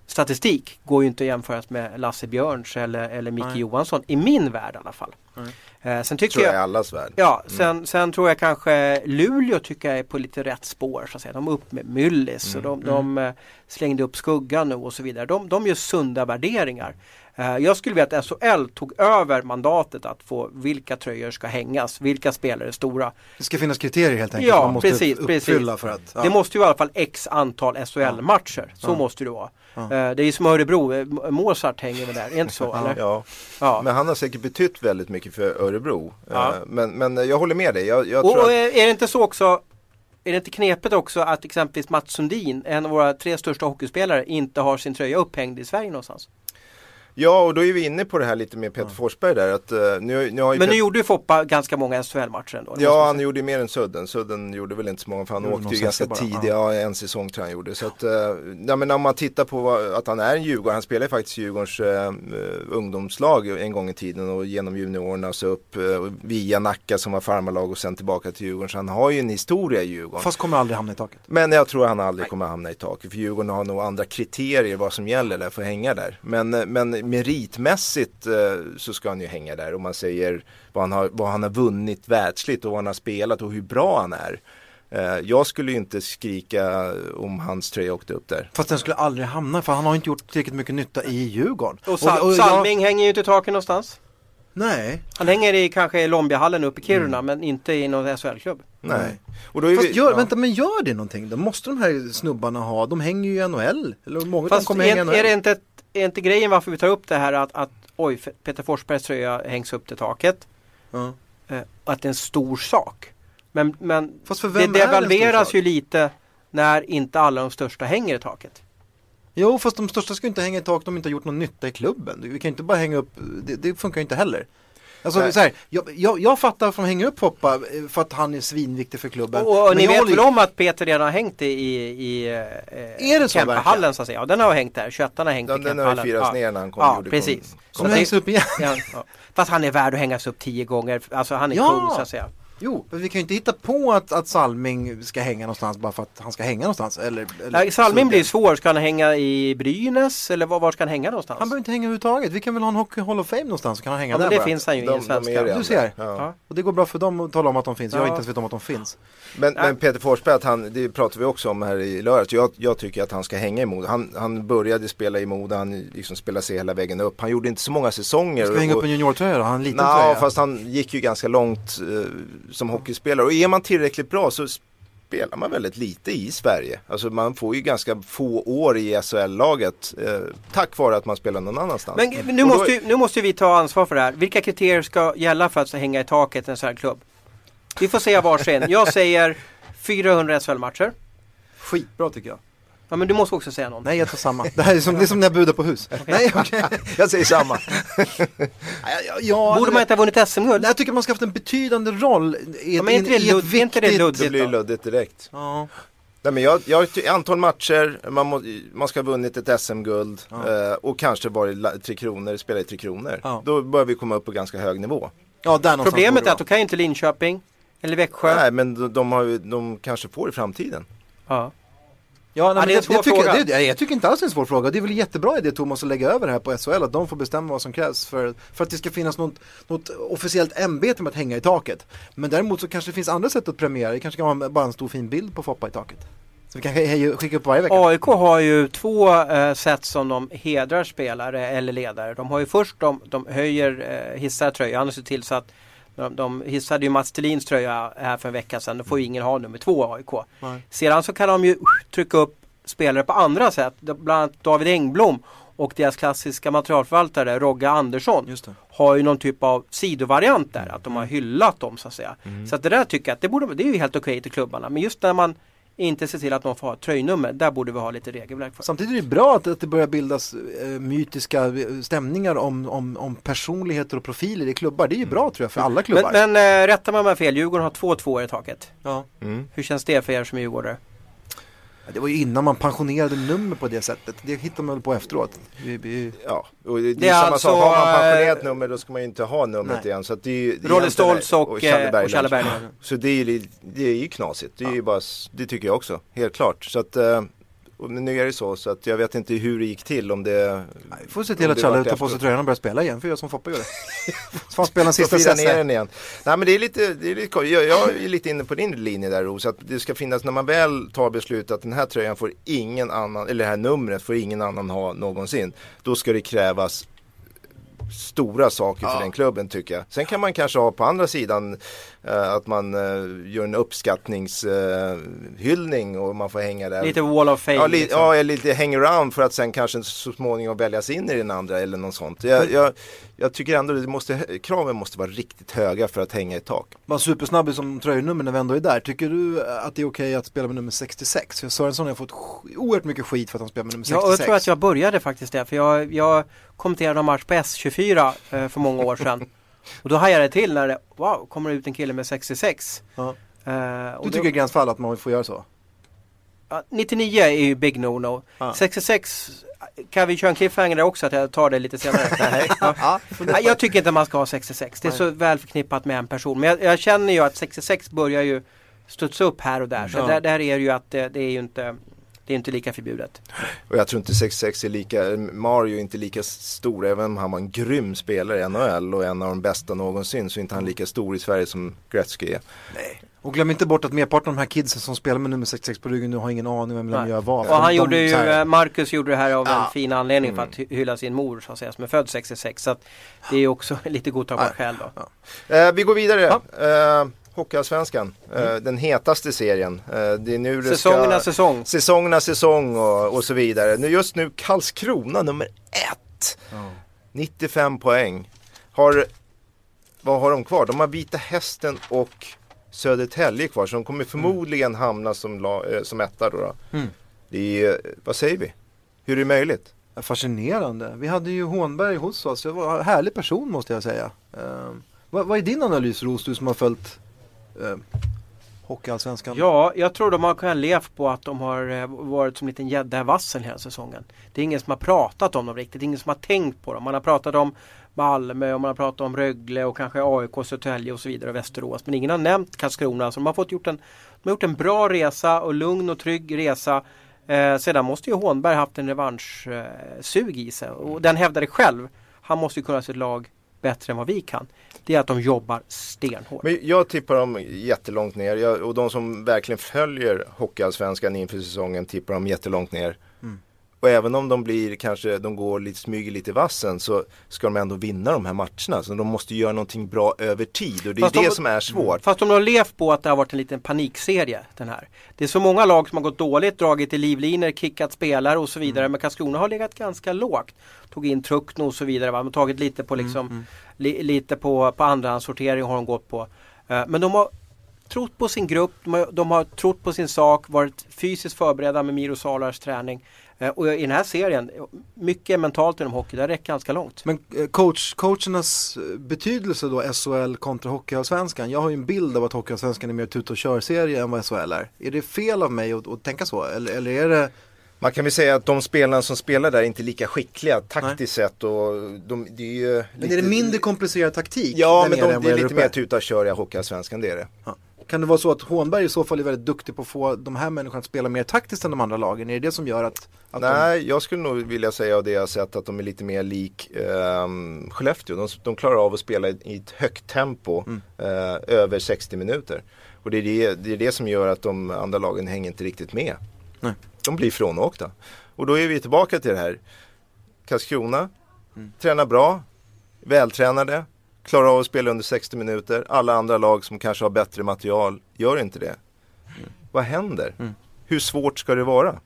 Speaker 3: statistik går ju inte att jämföras med Lasse Björns eller Micke Johansson i min värld i alla fall. Sen tycker
Speaker 2: tror jag i allas värld.
Speaker 3: Ja, sen tror jag kanske Luleå tycker jag är på lite rätt spår så att säga. De är upp med Myllis och de slängde upp skuggan nu och så vidare. De gör sunda värderingar. Jag skulle vilja att SHL tog över mandatet att få vilka tröjor ska hängas, vilka spelare är stora.
Speaker 4: Det ska finnas kriterier helt enkelt.
Speaker 3: Ja,
Speaker 4: man måste
Speaker 3: precis.
Speaker 4: för att,
Speaker 3: Det måste ju i alla fall x antal SHL-matcher. Så måste det vara. Det är ju som Örebro, Mozart hänger med där, är det inte så? Eller?
Speaker 2: Ja, men han har säkert betytt väldigt mycket för Örebro. Men jag håller med dig. Jag
Speaker 3: och
Speaker 2: tror
Speaker 3: är det inte så också, är det inte knepet också att exempelvis Mats Sundin, en av våra 3 största hockeyspelare, inte har sin tröja upphängd i Sverige någonstans?
Speaker 2: Ja, och då är vi inne på det här lite med Peter Forsberg där. Att, nu har ju
Speaker 3: men nu gjorde ju Foppa ganska många SHL-matcher ändå.
Speaker 2: Ja, han gjorde mer än Sudden. Sudden gjorde väl inte så många, för han åkte ju ganska tidigt. Ja, en säsong tror jag han gjorde. Så att, men om man tittar på att han är en Djurgården, han spelar faktiskt Djurgårdens ungdomslag en gång i tiden och genom juniorerna så upp via Nacka som var farmarlag och sen tillbaka till Djurgården. Så han har ju en historia i Djurgården.
Speaker 4: Fast kommer aldrig hamna i taket.
Speaker 2: Men jag tror han aldrig kommer hamna i taket, för Djurgården har nog andra kriterier vad som gäller där för att hänga där. Men meritmässigt så ska han ju hänga där, om man säger vad han har vunnit världsligt och vad han har spelat och hur bra han är. Jag skulle ju inte skrika om hans tröja åkte upp där.
Speaker 4: Fast den skulle aldrig hamna, för han har inte gjort tillräckligt mycket nytta i Djurgården.
Speaker 3: Och Salming hänger ju inte i taket någonstans.
Speaker 4: Nej.
Speaker 3: Han hänger i kanske Lombiahallen uppe i Kiruna, men inte i någon SHL-klubb.
Speaker 2: Nej. Och då är
Speaker 4: fast vänta, men gör det någonting? Då måste de här snubbarna ha, de hänger ju i NHL. Eller många
Speaker 3: fast
Speaker 4: kommer hänga i NHL.
Speaker 3: Är inte grejen varför vi tar upp det här att oj, Peter Forsbergs tröja hängs upp till taket. Att det är en stor sak. Men
Speaker 4: fast för vem
Speaker 3: det devalveras ju lite när inte alla de största hänger i taket.
Speaker 4: Jo, fast de största ska inte hänga i tak, de inte har gjort någon nytta i klubben. Vi kan inte bara hänga upp, det funkar ju inte heller. Alltså så här, jag fattar att de hänger upp Foppa för att han är svinviktig för klubben.
Speaker 3: Och ni vet väl om att Peter redan har hängt i Kempehallen så att säga. Ja, den har hängt där, 21 har hängt i Kempehallen.
Speaker 2: Den har ju firats ner när han kom.
Speaker 3: Ja, precis.
Speaker 4: Så nu hängs upp igen.
Speaker 3: Fast han är värd att hängas upp 10 gånger. Alltså han är kung så att säga.
Speaker 4: Jo, men vi kan ju inte hitta på att Salming ska hänga någonstans bara för att han ska hänga någonstans.
Speaker 3: Eller Salming blir svår. Ska han hänga i Brynäs? Eller var ska han hänga någonstans?
Speaker 4: Han behöver inte hänga överhuvudtaget. Vi kan väl ha en Hockey Hall of Fame någonstans så kan han hänga där
Speaker 3: men det
Speaker 4: bara.
Speaker 3: Finns han ju i svenska.
Speaker 4: Du ser. Ja. Och det går bra för dem att tala om att de finns. Jag inte ens vet om att de finns.
Speaker 2: Men Peter Forsberg, det pratar vi också om här i lördags. Jag tycker att han ska hänga i Modo. Han började spela i Modo. Han liksom spelade sig hela vägen upp. Han gjorde inte så många säsonger.
Speaker 4: Ska hänga upp en juniortröja då? Han är en liten tröja.
Speaker 2: Fast han gick ju ganska långt som hockeyspelare. Och är man tillräckligt bra så spelar man väldigt lite i Sverige. Alltså man får ju ganska få år i SHL-laget tack vare att man spelar någon annanstans.
Speaker 3: Men nu måste vi ta ansvar för det här. Vilka kriterier ska gälla för att hänga i taket i en SHL-klubb? Vi får se varsin. Jag säger 400 SHL-matcher.
Speaker 4: Skitbra tycker jag.
Speaker 3: Ja, men du måste också säga någon.
Speaker 4: Nej, jag tar samma. Det här är som när jag budar på hus.
Speaker 3: Okay.
Speaker 4: Nej, okay.
Speaker 2: Jag säger samma.
Speaker 3: Borde man inte ha vunnit SM-guld?
Speaker 4: Jag tycker man ska ha haft en betydande roll i
Speaker 3: ett viktigt...
Speaker 2: Det blir luddigt direkt.
Speaker 4: Ja.
Speaker 2: Nej, men jag antal matcher, man ska ha vunnit ett SM-guld och kanske varit 3 kronor, spela i 3 kronor. Ja. Då börjar vi komma upp på ganska hög nivå.
Speaker 4: Ja,
Speaker 3: problemet är att då kan ju inte Linköping eller Växjö.
Speaker 2: Nej, men de kanske får i framtiden.
Speaker 3: Ja.
Speaker 4: Ja, nej, jag tycker inte alls det är en svår fråga. Det är väl jättebra idé, Thomas, att lägga över det här på SHL, att de får bestämma vad som krävs för att det ska finnas något officiellt ämbete med att hänga i taket. Men däremot så kanske det finns andra sätt att premiera. Det kanske kan vara bara en stor fin bild på Foppa i taket. Så vi kan skicka upp varje vecka.
Speaker 3: AIK har ju 2 sätt som de hedrar spelare eller ledare. De har ju först, de hissar tröjan och ser till så att de hissade ju Mats Thelins tröja här för en vecka sedan. Då får ju ingen ha nummer 2 AIK. Nej. Sedan så kan de ju trycka upp spelare på andra sätt. Bland annat David Engblom och deras klassiska materialförvaltare Rogga Andersson har ju någon typ av sidovariant där. Att de har hyllat dem så att säga. Så att det där tycker jag att det är ju helt okej till klubbarna. Men just när man inte se till att någon får ha ett tröjnummer. Där borde vi ha lite regelverk för.
Speaker 4: Samtidigt är det bra att det börjar bildas mytiska stämningar om personligheter och profiler i klubbar. Det är ju bra tror jag för alla klubbar.
Speaker 3: Men rättar man mig fel, Djurgården har 2 i taket.
Speaker 4: Ja.
Speaker 3: Hur känns det för er som djurgårdare?
Speaker 4: Det var ju innan man pensionerade nummer på det sättet. Det hittar man på efteråt.
Speaker 2: Ja, och det är samma alltså, sak. Har man pensionerat nummer då ska man ju inte ha numret igen. Så att det
Speaker 3: Rolle Stoltz och Challe Berglund.
Speaker 2: Så det är ju knasigt. Det är ju bara, det tycker jag också, helt klart. Så att Men nu är det så att jag vet inte hur det gick till. Om det
Speaker 4: får se till att Challe tar på sig tröjan och börjar spela igen. För jag som Foppa gör det. Så han spelar den sista
Speaker 2: ner igen. Nej, men det är lite jag är lite inne på din linje där, Ros. Att det ska finnas, när man väl tar beslut att den här tröjan får ingen annan, eller det här numret får ingen annan ha någonsin. Då ska det krävas stora saker för den klubben, tycker jag. Sen kan man kanske ha på andra sidan att man gör en uppskattningshyllning och man får hänga där.
Speaker 3: Lite wall of fame.
Speaker 2: Ja, lite hang around för att sen kanske så småningom väljas in i den andra eller något sånt. Jag tycker ändå kraven måste vara riktigt höga för att hänga i tak.
Speaker 4: Var supersnabb som tröjnummer när vi ändå är där. Tycker du att det är okej att spela med nummer 66? För Sörensson har fått oerhört mycket skit för att han spelar med nummer 66.
Speaker 3: Ja, jag tror att jag började faktiskt det. För jag kommenterade en match på S24 för många år sedan. Och då hajade jag till när det kommer ut en kille med 66.
Speaker 4: Ja. Du tycker gränsfall att man får göra så?
Speaker 3: 99 är ju big no-no. 66 kan vi köra en cliffhanger där också, att jag tar det lite senare. Nej, jag tycker inte man ska ha 66. Det är så väl förknippat med en person. Men jag känner ju att 66 börjar ju studsa upp här och där. Så där är det ju att det är ju inte... Det är inte lika förbjudet.
Speaker 2: Och jag tror inte 66 är lika, Mario är inte lika stor, även om han var en grym spelare i NHL och en av de bästa någonsin, så är inte han lika stor i Sverige som Gretzky är.
Speaker 4: Nej. Och glöm inte bort att merparten av de här kidsen som spelar med nummer 66 på ryggen nu har ingen aning vem de gör vad.
Speaker 3: Och han gjorde ju, Marcus gjorde det här av en fin anledning för att hylla sin mor, så att säga, som är född 66. Så att det är också lite godtagbart skäl då.
Speaker 2: Vi går vidare. Hockeyallsvenskan, den hetaste serien. Det är nu säsongernas säsong och så vidare. Just nu Karlskrona nummer 1. 95 poäng. Vad har de kvar? De har Vita Hästen och Södertälje kvar, så de kommer förmodligen hamna som etta då. Det är, vad säger vi? Hur är det möjligt?
Speaker 4: Fascinerande. Vi hade ju Hånberg hos oss. Det var en härlig person, måste jag säga. Vad är din analys, Ros, du som har följt Hockeyallsvenskan?
Speaker 3: Ja, jag tror de har kunnat leva på att de har varit som en liten gädda i vassen hela säsongen. Det är ingen som har pratat om dem riktigt, ingen som har tänkt på dem. Man har pratat om Malmö och man har pratat om Rögle och kanske AIK, Södertälje och så vidare och Västerås. Men ingen har nämnt Karlskrona, så de har gjort en bra resa och lugn och trygg resa. Sedan måste ju Hånberg haft en revanschsug i sig, och den hävdade själv. Han måste ju kunna sitt lag bättre än vad vi kan. Det är att de jobbar stenhårt.
Speaker 2: Men jag tippar dem jättelångt ner. Och de som verkligen följer Hockeyallsvenskan inför säsongen tippar dem jättelångt ner. Och även om de smyger lite i vassen, så ska de ändå vinna de här matcherna. Så de måste göra någonting bra över tid. Och det är det som är svårt.
Speaker 3: Fast de har levt på att det har varit en liten panikserie, den här. Det är så många lag som har gått dåligt, dragit i livliner, kickat spelare och så vidare. Men Karlskrona har legat ganska lågt. Tog in Truckno och så vidare. De har tagit lite på lite på andrahandssortering har de gått på. Men de har trott på sin grupp, de har trott på sin sak, varit fysiskt förberedda med Miro Salars träning. Och i den här serien, mycket mentalt inom hockey, det räcker ganska långt.
Speaker 4: Men coachernas betydelse då, SHL kontra Hockeyallsvenskan. Jag har ju en bild av att Hockeyallsvenskan är mer tut- och kör-serie än vad SHL är. Är det fel av mig att tänka så? Eller är det...
Speaker 2: Man kan väl säga att de spelarna som spelar där är inte lika skickliga taktiskt sett. Och det är ju
Speaker 4: men är det mindre komplicerad taktik?
Speaker 2: Ja, men det är lite mer tuta och köra i Hockeyallsvenskan, det är det.
Speaker 4: Ja. Kan det vara så att Hånberg i så fall är väldigt duktig på att få de här människorna att spela mer taktiskt än de andra lagen? Är det som gör att
Speaker 2: nej, jag skulle nog vilja säga av det jag har sett att de är lite mer lik Skellefteå. De klarar av att spela i ett högt tempo över 60 minuter. Och det är det som gör att de andra lagen hänger inte riktigt med.
Speaker 4: Nej.
Speaker 2: De blir frånåkta. Och då är vi tillbaka till det här. Karlskrona tränar bra, vältränade, klarar av att spela under 60 minuter. Alla andra lag som kanske har bättre material gör inte det. Vad händer? Hur svårt ska det vara?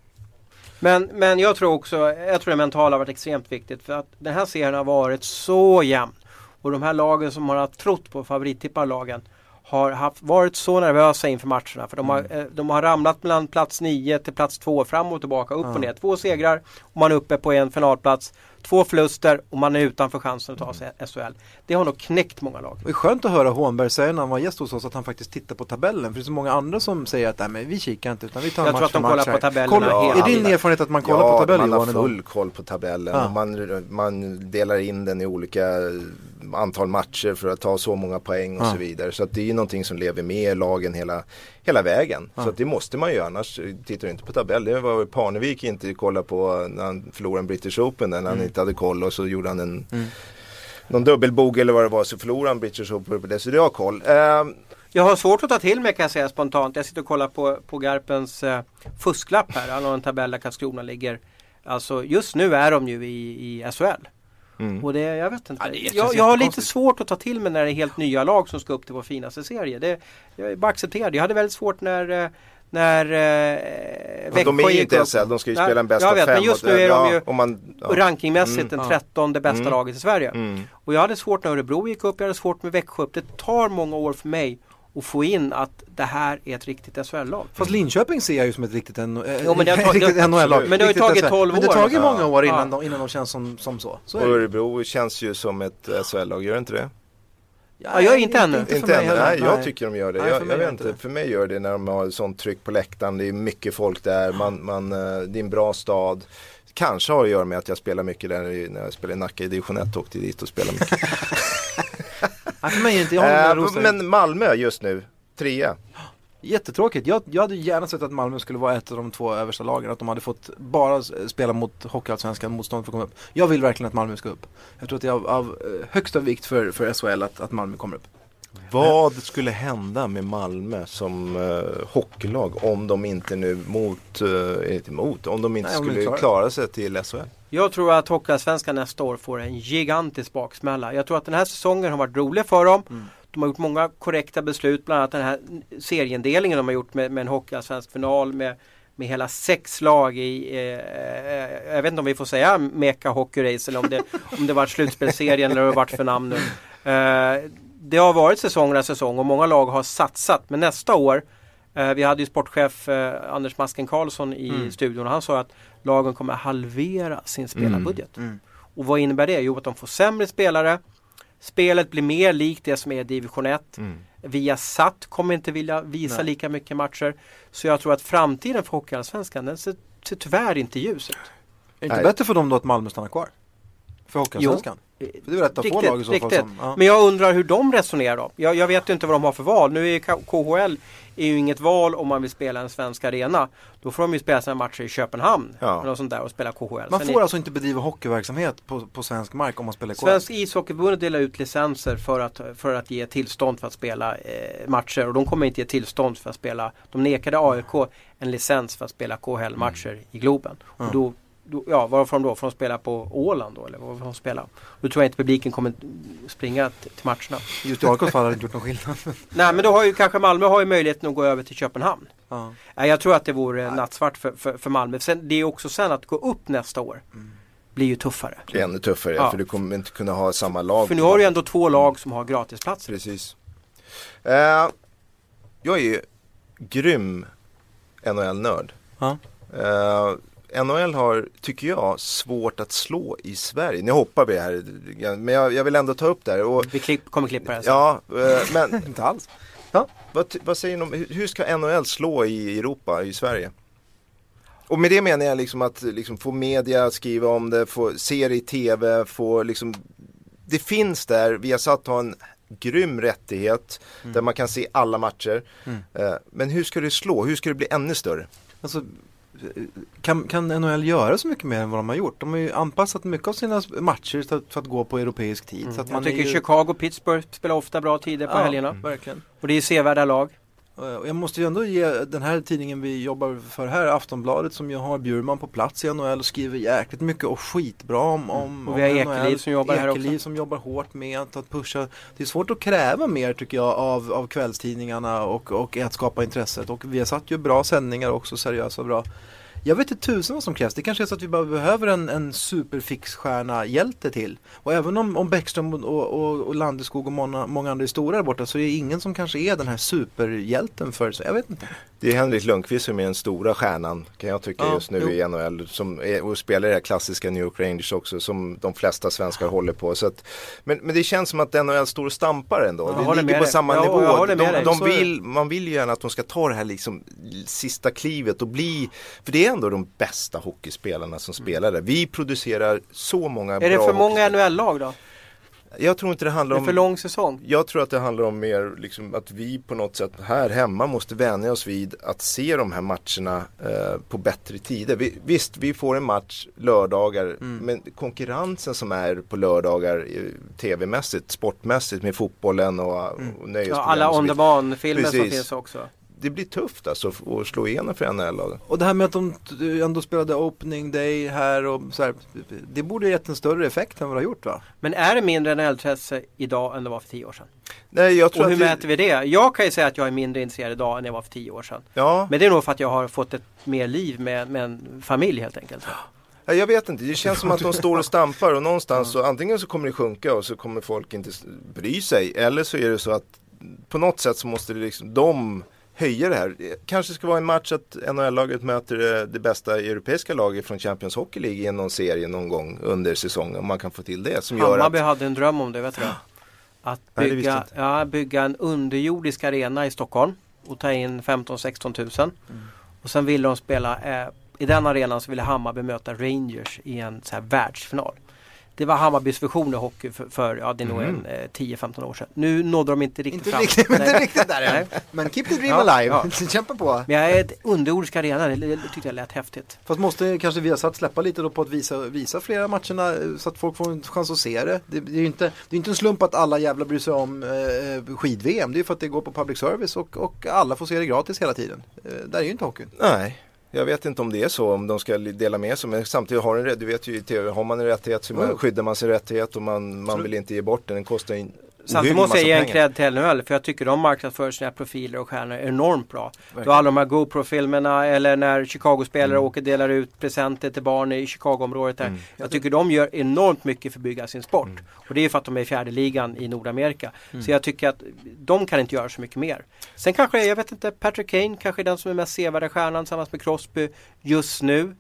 Speaker 3: Men jag tror det mentala har varit extremt viktigt, för att den här serien har varit så jämn. Och de här lagen som har trott på favorittipparlagen har varit så nervösa inför matcherna. För de har ramlat mellan plats 9 till plats 2, fram och tillbaka, upp och ner. 2 segrar och man är uppe på en finalplats. 2 förluster och man är utanför chansen att ta sig SHL. Det har nog knäckt många lag.
Speaker 4: Det är skönt att höra Hånberg säga när han var gäst hos oss att han faktiskt tittar på tabellen. För det är så många andra som säger att nej, men vi kikar inte, utan vi tar
Speaker 3: jag tror att de kollar på tabellerna.
Speaker 4: Är din erfarenhet att man kollar på tabellen?
Speaker 2: Ja, man har full koll på tabellen. Och man delar in den i olika antal matcher för att ta så många poäng och så vidare. Så att det är ju någonting som lever med lagen hela vägen. Så att det måste man ju, annars tittar du inte på tabell. Det var Parnevik inte kolla på när han förlorade en British Open, när han inte hade koll, och så gjorde han någon dubbelbog eller vad det var, så förlorade han British Open på det. Så det har koll.
Speaker 3: Jag har svårt att ta till mig, kan jag säga spontant. Jag sitter och kollar på Garpens fusklapp här. Han har en tabell där Karlskrona ligger. Alltså just nu är de ju i SHL. Och det, jag vet inte. Ja, jag har lite svårt att ta till mig när det är helt nya lag som ska upp till vår finaste serie. Jag är bara accepterad. Jag hade väldigt svårt när Växjö
Speaker 2: de är ju inte SHL, de ska ju spela en bästa 5.
Speaker 3: Men just nu är de ju rankingmässigt den 13:e bästa laget i Sverige. Och jag hade svårt när Örebro gick upp, jag hade svårt med Växjö upp. Det tar många år för mig att få in att det här är ett riktigt SHL-lag.
Speaker 4: Fast Linköping ser jag ju som ett riktigt NHL-lag.
Speaker 3: Men det har ju tagit 12 år.
Speaker 4: Men det har tagit många år innan de känns som så.
Speaker 2: Och Örebro känns ju som ett SHL-lag, gör inte det?
Speaker 3: Ja, jag är inte ännu.
Speaker 2: Inte ännu. Nej, jag tycker de gör det. Jag vet inte. För mig gör det när de har sånt tryck på läktaren. Det är mycket folk där. Det är en bra stad. Kanske har att göra med att jag spelar mycket där när jag spelar i Nacka i division 1. Åkte dit och spelar mycket.
Speaker 4: För mig inte.
Speaker 2: Men Malmö just nu, 3.
Speaker 4: Jättetråkigt. Jag hade gärna sett att Malmö skulle vara ett av de 2 översta lagen. Att de hade fått bara spela mot hockeyallsvenskan motstånd för att komma upp. Jag vill verkligen att Malmö ska upp. Jag tror att det är av högsta vikt för SHL att Malmö kommer upp.
Speaker 2: Vad skulle hända med Malmö som hockeylag om de inte nu om de inte skulle klara sig till SHL?
Speaker 3: Jag tror att hockeyallsvenskan nästa år får en gigantisk baksmälla. Jag tror att den här säsongen har varit rolig för dem. De har gjort många korrekta beslut, bland annat den här seriendelningen de har gjort med en hockeyallsvensk final med hela 6 lag i, jag vet inte om vi får säga Meka Hockey Race eller om det var slutspelserien eller vad det varit för namn nu. Det har varit säsong och många lag har satsat, men nästa år, vi hade ju sportchef Anders Masken Karlsson i studion, och han sa att lagen kommer att halvera sin spelarbudget. Och vad innebär det? Jo, att de får sämre spelare. Spelet blir mer likt det som är division 1. Viasat kommer inte vilja visa lika mycket matcher. Så jag tror att framtiden för hockeyallsvenskan, den ser tyvärr inte ljus ut.
Speaker 4: Är det inte bättre för dem då att Malmö stannar kvar? För hockeyallsvenskan? För det är väl rätt att få lag i så fall som,
Speaker 3: Men jag undrar hur de resonerar då. Jag vet ju inte vad de har för val. Nu är KHL är ju inget val om man vill spela en svensk arena. Då får de ju spela sina matcher i Köpenhamn eller sånt där och spela KHL.
Speaker 4: Man får alltså inte bedriva hockeyverksamhet på svensk mark om man spelar KHL.
Speaker 3: Svensk ishockeyförbund delar ut licenser för att ge tillstånd för att spela matcher, och de kommer inte ge tillstånd för att spela. De nekade AIK en licens för att spela KHL-matcher i Globen. Och då vad får de då? Får de spela på Åland då? Eller vad får de spela? Då tror jag inte publiken kommer springa till matcherna.
Speaker 4: Just i AIKs fall har det inte gjort någon skillnad.
Speaker 3: Nej, men då har ju kanske Malmö har ju möjligheten att gå över till Köpenhamn. Jag tror att det vore nattsvart för Malmö. Sen, det är också sen att gå upp nästa år blir ju tuffare.
Speaker 2: Det är ännu tuffare, för du kommer inte kunna ha samma lag.
Speaker 3: För nu har du ju ändå 2 lag som har gratisplatser.
Speaker 2: Precis. Jag är ju grym NHL-nörd. NHL har, tycker jag, svårt att slå i Sverige. Nu hoppar vi här, men jag vill ändå ta upp det här. Och,
Speaker 3: vi kommer klippa det.
Speaker 2: Ja, men
Speaker 4: inte alls.
Speaker 2: Ja. Vad säger ni? Hur ska NHL slå i Europa, i Sverige? Och med det menar jag liksom att få media skriva om det, få se det i tv, få det finns där, vi har satt ha en grym rättighet där man kan se alla matcher. Men hur ska det slå? Hur ska det bli ännu större?
Speaker 4: Alltså, kan NHL göra så mycket mer än vad de har gjort? De har ju anpassat mycket av sina matcher för att gå på europeisk tid. Så att
Speaker 3: jag tycker Chicago och Pittsburgh spelar ofta bra tider på helgerna.
Speaker 4: Verkligen.
Speaker 3: Och det är sevärda lag.
Speaker 4: Och jag måste ju ändå ge den här tidningen vi jobbar för här, Aftonbladet, som ju har Bjurman på plats i NHL och skriver jäkligt mycket och skitbra om
Speaker 3: och vi har Ekeliv som jobbar här också.
Speaker 4: Som jobbar hårt med att pusha. Det är svårt att kräva mer, tycker jag, av kvällstidningarna och att skapa intresset. Och vi har satt ju bra sändningar också, seriösa och bra. Jag vet inte tusen vad som krävs. Det kanske är så att vi bara behöver en superfixstjärna hjälte till. Och även om Bäckström och Landeskog och många andra är stora där borta, så är det ingen som kanske är den här superhjälten för sig. Jag vet inte.
Speaker 2: Det är Henrik Lundqvist som är den stora stjärnan, kan jag tycka, just nu i NHL. Och spelar det här klassiska New York Rangers också, som de flesta svenskar håller på. Så att, men det känns som att NHL står och stampar ändå. Det ligger på samma nivå. Man vill ju gärna att de ska ta det här sista klivet och bli... För det är ändå de bästa hockeyspelarna som spelar där. Vi producerar så många bra...
Speaker 3: Är det för många NHL-lag då?
Speaker 2: Jag tror inte det handlar om...
Speaker 3: Det är för lång säsong.
Speaker 2: Jag tror att det handlar om mer liksom, att vi på något sätt här hemma måste vänja oss vid att se de här matcherna på bättre tider. Visst, vi får en match lördagar, men konkurrensen som är på lördagar tv-mässigt, sportmässigt med fotbollen och nöjesprogram.
Speaker 3: Ja, alla on-demand-filmer som finns också.
Speaker 2: Det blir tufft alltså att slå igenom för NHL-lagen.
Speaker 4: Och det här med att de ändå spelade opening day här och så här, det borde gett en större effekt än vad det har gjort, va?
Speaker 3: Men är det mindre NHL-intresse idag än det var för 10 år sedan?
Speaker 2: Nej, jag tror
Speaker 3: och hur mäter vi det? Jag kan ju säga att jag är mindre intresserad idag än jag var för 10 år sedan.
Speaker 2: Ja.
Speaker 3: Men det är nog för att jag har fått ett mer liv med en familj helt enkelt.
Speaker 2: Jag vet inte, det känns som att de står och stampar och någonstans så antingen så kommer det sjunka och så kommer folk inte bry sig, eller så är det så att på något sätt så måste det liksom, de höja det här. Kanske ska vara en match att NHL-laget möter det bästa europeiska laget från Champions Hockey League i någon serie någon gång under säsongen, om man kan få till det.
Speaker 3: Hammarby hade en dröm om det, vet du. Att bygga en underjordisk arena i Stockholm och ta in 15-16 000. Och sen ville de spela, i den arenan så ville Hammarby möta Rangers i en så här världsfinal. Det var Hammarbys version av hockey för det är nog 10-15 år sedan. Nu nådde de inte riktigt fram.
Speaker 4: Inte riktigt där än. Men keep the dream alive. Ja. Kämpa på.
Speaker 3: Men jag är ett underjordisk arena, det tyckte jag lät häftigt.
Speaker 4: Fast måste kanske vi ha satt släppa lite då på att visa flera matcherna så att folk får en chans att se det. Det är ju inte en slump att alla jävla bryr sig om skid-VM. Det är ju för att det går på public service och alla får se det gratis hela tiden. Där är ju inte hockeyn.
Speaker 2: Nej. Jag vet inte om det är så, om de ska dela med sig, men samtidigt du vet ju i TV, har man en rättighet så skyddar man sin rättighet och man vill inte ge bort den kostar in.
Speaker 3: Samtidigt måste jag ge en cred till NHL, för jag tycker de marknadsför sina profiler och stjärnor enormt bra. Verkligen. Då alla de här GoPro-filmerna eller när Chicago-spelare åker och delar ut presenter till barn i Chicago-området där. Jag tycker de gör enormt mycket för att bygga sin sport. Och det är för att de är i 4:e ligan i Nordamerika. Så jag tycker att de kan inte göra så mycket mer. Sen kanske, jag vet inte, Patrick Kane kanske är den som är mest sevärda stjärnan tillsammans med Crosby just nu.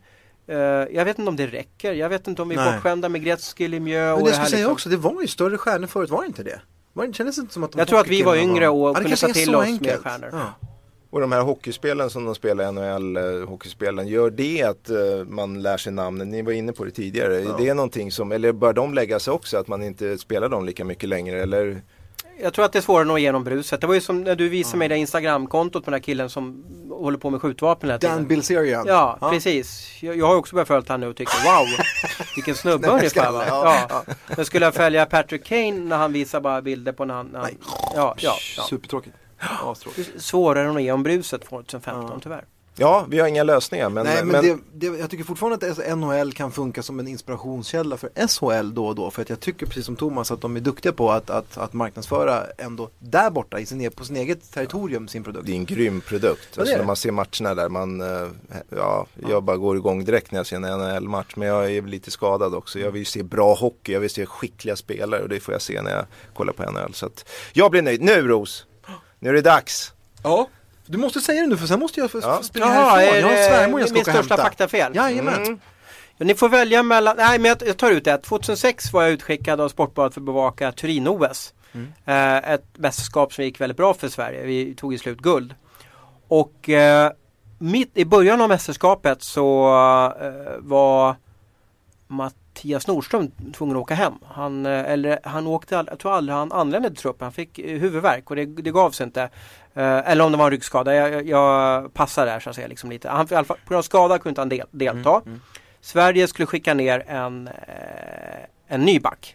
Speaker 3: Jag vet inte om det räcker. Jag vet inte om vi är bortskämda med Gretzky, Lemieux och
Speaker 4: det
Speaker 3: här.
Speaker 4: Men jag säga också, det var ju större stjärnor förut, var det inte det? Det kändes inte som att
Speaker 3: jag tror att vi var yngre och kunde ta till oss mer stjärnor.
Speaker 2: Ja. Och de här hockeyspelen som de spelar i NHL, hockeyspelen, gör det att man lär sig namnen? Ni var inne på det tidigare. Ja. Det är någonting som, eller bör de lägga sig också att man inte spelar dem lika mycket längre, eller?
Speaker 3: Jag tror att det är svårare att nå igenom bruset. Det var ju som när du visade mig det Instagram-kontot med den här killen som håller på med skjutvapen.
Speaker 4: Dan Bilzerian.
Speaker 3: Ja, precis. Jag har också börjat följa han nu och tycker, wow, vilken snubbe ungefär, va? Ja. Men skulle jag följa Patrick Kane när han visar bara bilder på när han ja.
Speaker 4: Supertråkigt.
Speaker 3: Svårare att nå igenom bruset 2015 tyvärr.
Speaker 2: Ja, vi har inga lösningar. Men
Speaker 4: jag tycker fortfarande att NHL kan funka som en inspirationskälla för SHL då och då. För att jag tycker precis som Thomas att de är duktiga på att marknadsföra ändå där borta på sin eget territorium sin produkt.
Speaker 2: Det är en grym produkt. Alltså när man ser matcherna där, jag bara går igång direkt när jag ser en NHL-match. Men jag är lite skadad också. Jag vill se bra hockey, jag vill se skickliga spelare och det får jag se när jag kollar på NHL. Så att jag blir nöjd. Nu, Ros! Nu är det dags.
Speaker 4: Ja. Du måste säga det nu för sen måste jag springa härifrån. Jag har svärmor jag ska åka och hämta.
Speaker 3: Min största faktafel.
Speaker 4: Jajamän.
Speaker 3: Ni får välja mellan... Nej, men jag tar ut det. 2006 var jag utskickad av Sportbladet för att bevaka Turin-OS. Ett mästerskap som gick väldigt bra för Sverige. Vi tog i slut guld. Och mitt i början av mästerskapet så var Mattias Nordström tvungen att åka hem. Han åkte, jag tror aldrig han anlände till truppen. Han fick huvudvärk och det gavs inte. Eller om det var en ryggskada. Jag passar där så att säga liksom lite. Han, i alla fall, på grund av skada kunde han delta. Sverige skulle skicka ner en ny back.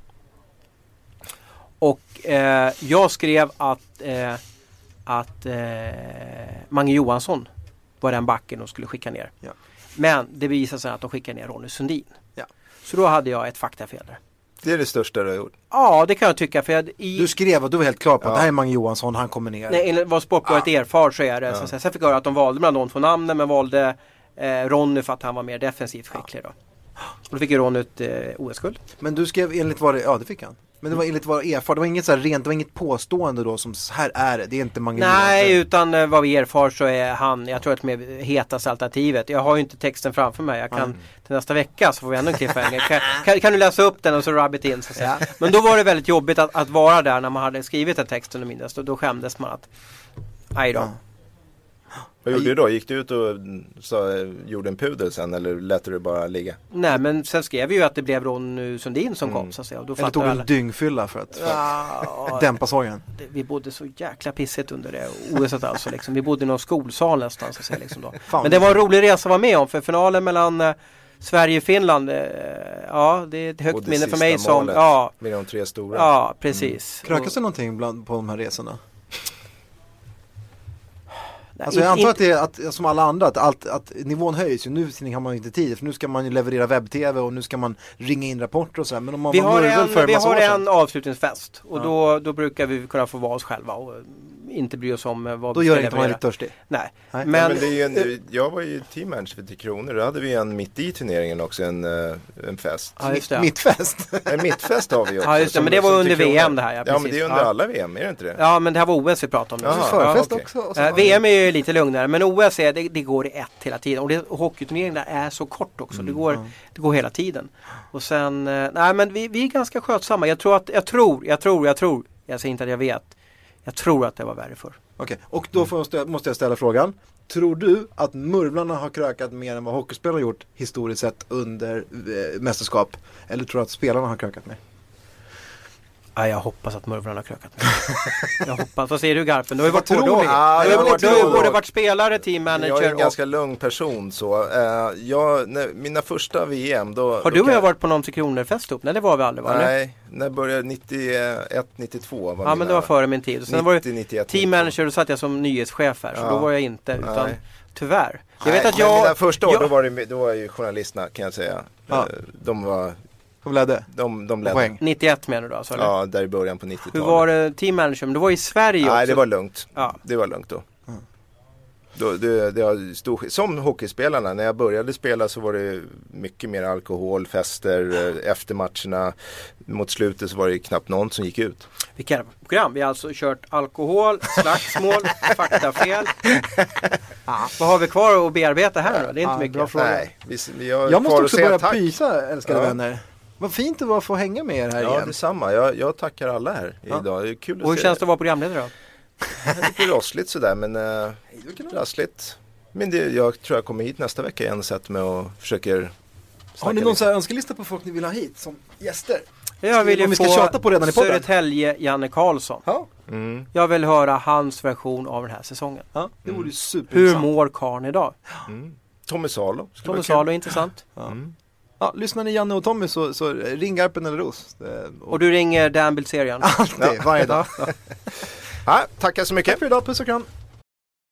Speaker 3: Och jag skrev att Mange Johansson var den backen de skulle skicka ner. Ja. Men det visade sig att de skickade ner Ronny Sundin. Ja. Så då hade jag ett faktafel där.
Speaker 2: Det är det största du har gjort.
Speaker 3: Ja, det kan jag tycka. För
Speaker 4: du skrev att du var helt klar på att det här är Mange Johansson, han kommer ner.
Speaker 3: Nej, enligt vad Sportbladet erfar så är det. Ja. Sen fick jag höra att de valde bland de två namnen, men valde Ronny för att han var mer defensivt skicklig då. Och då fick ju Ronny ett OS-guld.
Speaker 4: Men du skrev enligt vad det fick han. Men det var enligt vad erfar, det var inget så här rent, det var inget påstående då som så här är det är inte Mange Johansson. Nej,
Speaker 3: utan vad vi erfar så är han, jag tror att med hetaste alternativet. Jag har ju inte texten framför mig, jag kan till nästa vecka så får vi ändå en cliffhanger. Kan du läsa upp den och så rub it in så att säga. Men då var det väldigt jobbigt att vara där när man hade skrivit den texten och minst, och då skämdes man att aj då.
Speaker 2: Vad gjorde du då? Gick du ut och gjorde en pudel sen eller lät du bara ligga?
Speaker 3: Nej, men sen skrev vi ju att det blev Ron Sundin som kom så att säga. Och då
Speaker 4: eller tog en dyngfylla för att dämpa sorgen.
Speaker 3: Vi bodde så jäkla pissigt under det OS:et alltså liksom. Vi bodde i någon skolsal nästan så att säga liksom då. Men det var en rolig resa att vara med om, för finalen mellan Sverige och Finland, det är ett högt minne för mig som
Speaker 2: med de 3 stora.
Speaker 3: Ja, precis.
Speaker 4: Krökas det någonting på de här resorna? Alltså jag antar att det är att, som alla andra, att nivån höjs ju. Nu har man inte tid, för nu ska man ju leverera webb-tv och nu ska man ringa in rapporter och sådär. Men om man
Speaker 3: vi har en avslutningsfest och då brukar vi kunna få vara oss själva och inte bry oss om vad
Speaker 4: då
Speaker 3: vi
Speaker 4: gör
Speaker 3: ska
Speaker 4: inte man lite törstig.
Speaker 3: Nej.
Speaker 2: Men det är ju jag var ju teammanager för 10 kronor. Då hade vi en mitt i turneringen också, en fest.
Speaker 3: Ja, just det.
Speaker 4: Mittfest.
Speaker 2: En mittfest har vi också.
Speaker 3: Ja, just det, men det var under VM det här.
Speaker 2: Ja, men det är under alla VM, är det inte det?
Speaker 3: Ja, men det här var OS vi pratade om.
Speaker 4: Förfest också.
Speaker 3: VM är ju lite lugnare, men OS det går i ett hela tiden. Och hockeyturneringen där är så kort också. Det går hela tiden. Och sen, men vi är ganska skötsamma. Jag säger inte att jag vet. Jag tror att det var värre för.
Speaker 4: Okej, och då måste jag ställa frågan. Tror du att murvlarna har krökat mer än vad hockeyspelare har gjort historiskt sett under mästerskap? Eller tror du att spelarna har krökat mer?
Speaker 3: Ja, jag hoppas att murvlarna har krökat mer. Jag hoppas. Vad säger du, Garpen? Du har ju varit både varit spelare, teammanager.
Speaker 2: Jag är en ganska lugn person så. Mina första VM då...
Speaker 3: Har du och jag varit på någon 3 kronor-fest upp? Nej, det var vi aldrig, va?
Speaker 2: Nej, när jag började 91-92 var
Speaker 3: men det var före min tid. Sen
Speaker 2: 90,
Speaker 3: var det
Speaker 2: 91,
Speaker 3: teammanager, då satt jag som nyhetschef här. Så då var jag inte, utan tyvärr.
Speaker 2: Jag vet att mina första år då var ju journalisterna, kan jag säga. De ledde. De ledde.
Speaker 3: Poäng. 91 menar du alltså? Eller?
Speaker 2: Ja, där i början på 90-talet.
Speaker 3: Hur var det teammanager? Men det var i Sverige också.
Speaker 2: Nej, det var lugnt.
Speaker 3: Ja.
Speaker 2: Det var lugnt då. Det har som hockeyspelarna, när jag började spela så var det mycket mer alkohol, fester efter matcherna. Mot slutet så var det knappt någon som gick ut.
Speaker 3: Vilka program? Vi har alltså kört alkohol, slagsmål, faktafel. Vad har vi kvar att bearbeta här då? Det är inte mycket.
Speaker 2: Nej,
Speaker 4: jag måste också börja pysa, älskade vänner. Vad fint det var att få hänga med er här igen.
Speaker 2: Ja, detsamma. Jag tackar alla här idag. Det är kul att
Speaker 3: och hur känns det att vara programledare då?
Speaker 2: Lite rossligt sådär, men rassligt. Men jag tror jag kommer hit nästa vecka igen och sätter mig och försöker.
Speaker 4: Har ni någon så här önskelista på folk ni vill ha hit som gäster?
Speaker 3: Jag vill ju
Speaker 4: få tjata på redan i podden.
Speaker 3: Södertälje Janne Karlsson.
Speaker 4: Ja.
Speaker 3: Jag vill höra hans version av den här säsongen.
Speaker 4: Ja, det vore ju superintressant.
Speaker 3: Hur mår Karn idag?
Speaker 2: Tommy Salo.
Speaker 3: Tommy Salo, intressant.
Speaker 4: Ja, lyssnar ni Janne och Tommy så ring Garpen eller Ros.
Speaker 3: Och du ringer Dan Bilzerian.
Speaker 4: Alltid, varje dag.
Speaker 2: Tackar så mycket.
Speaker 4: Tack för idag, puss och kram.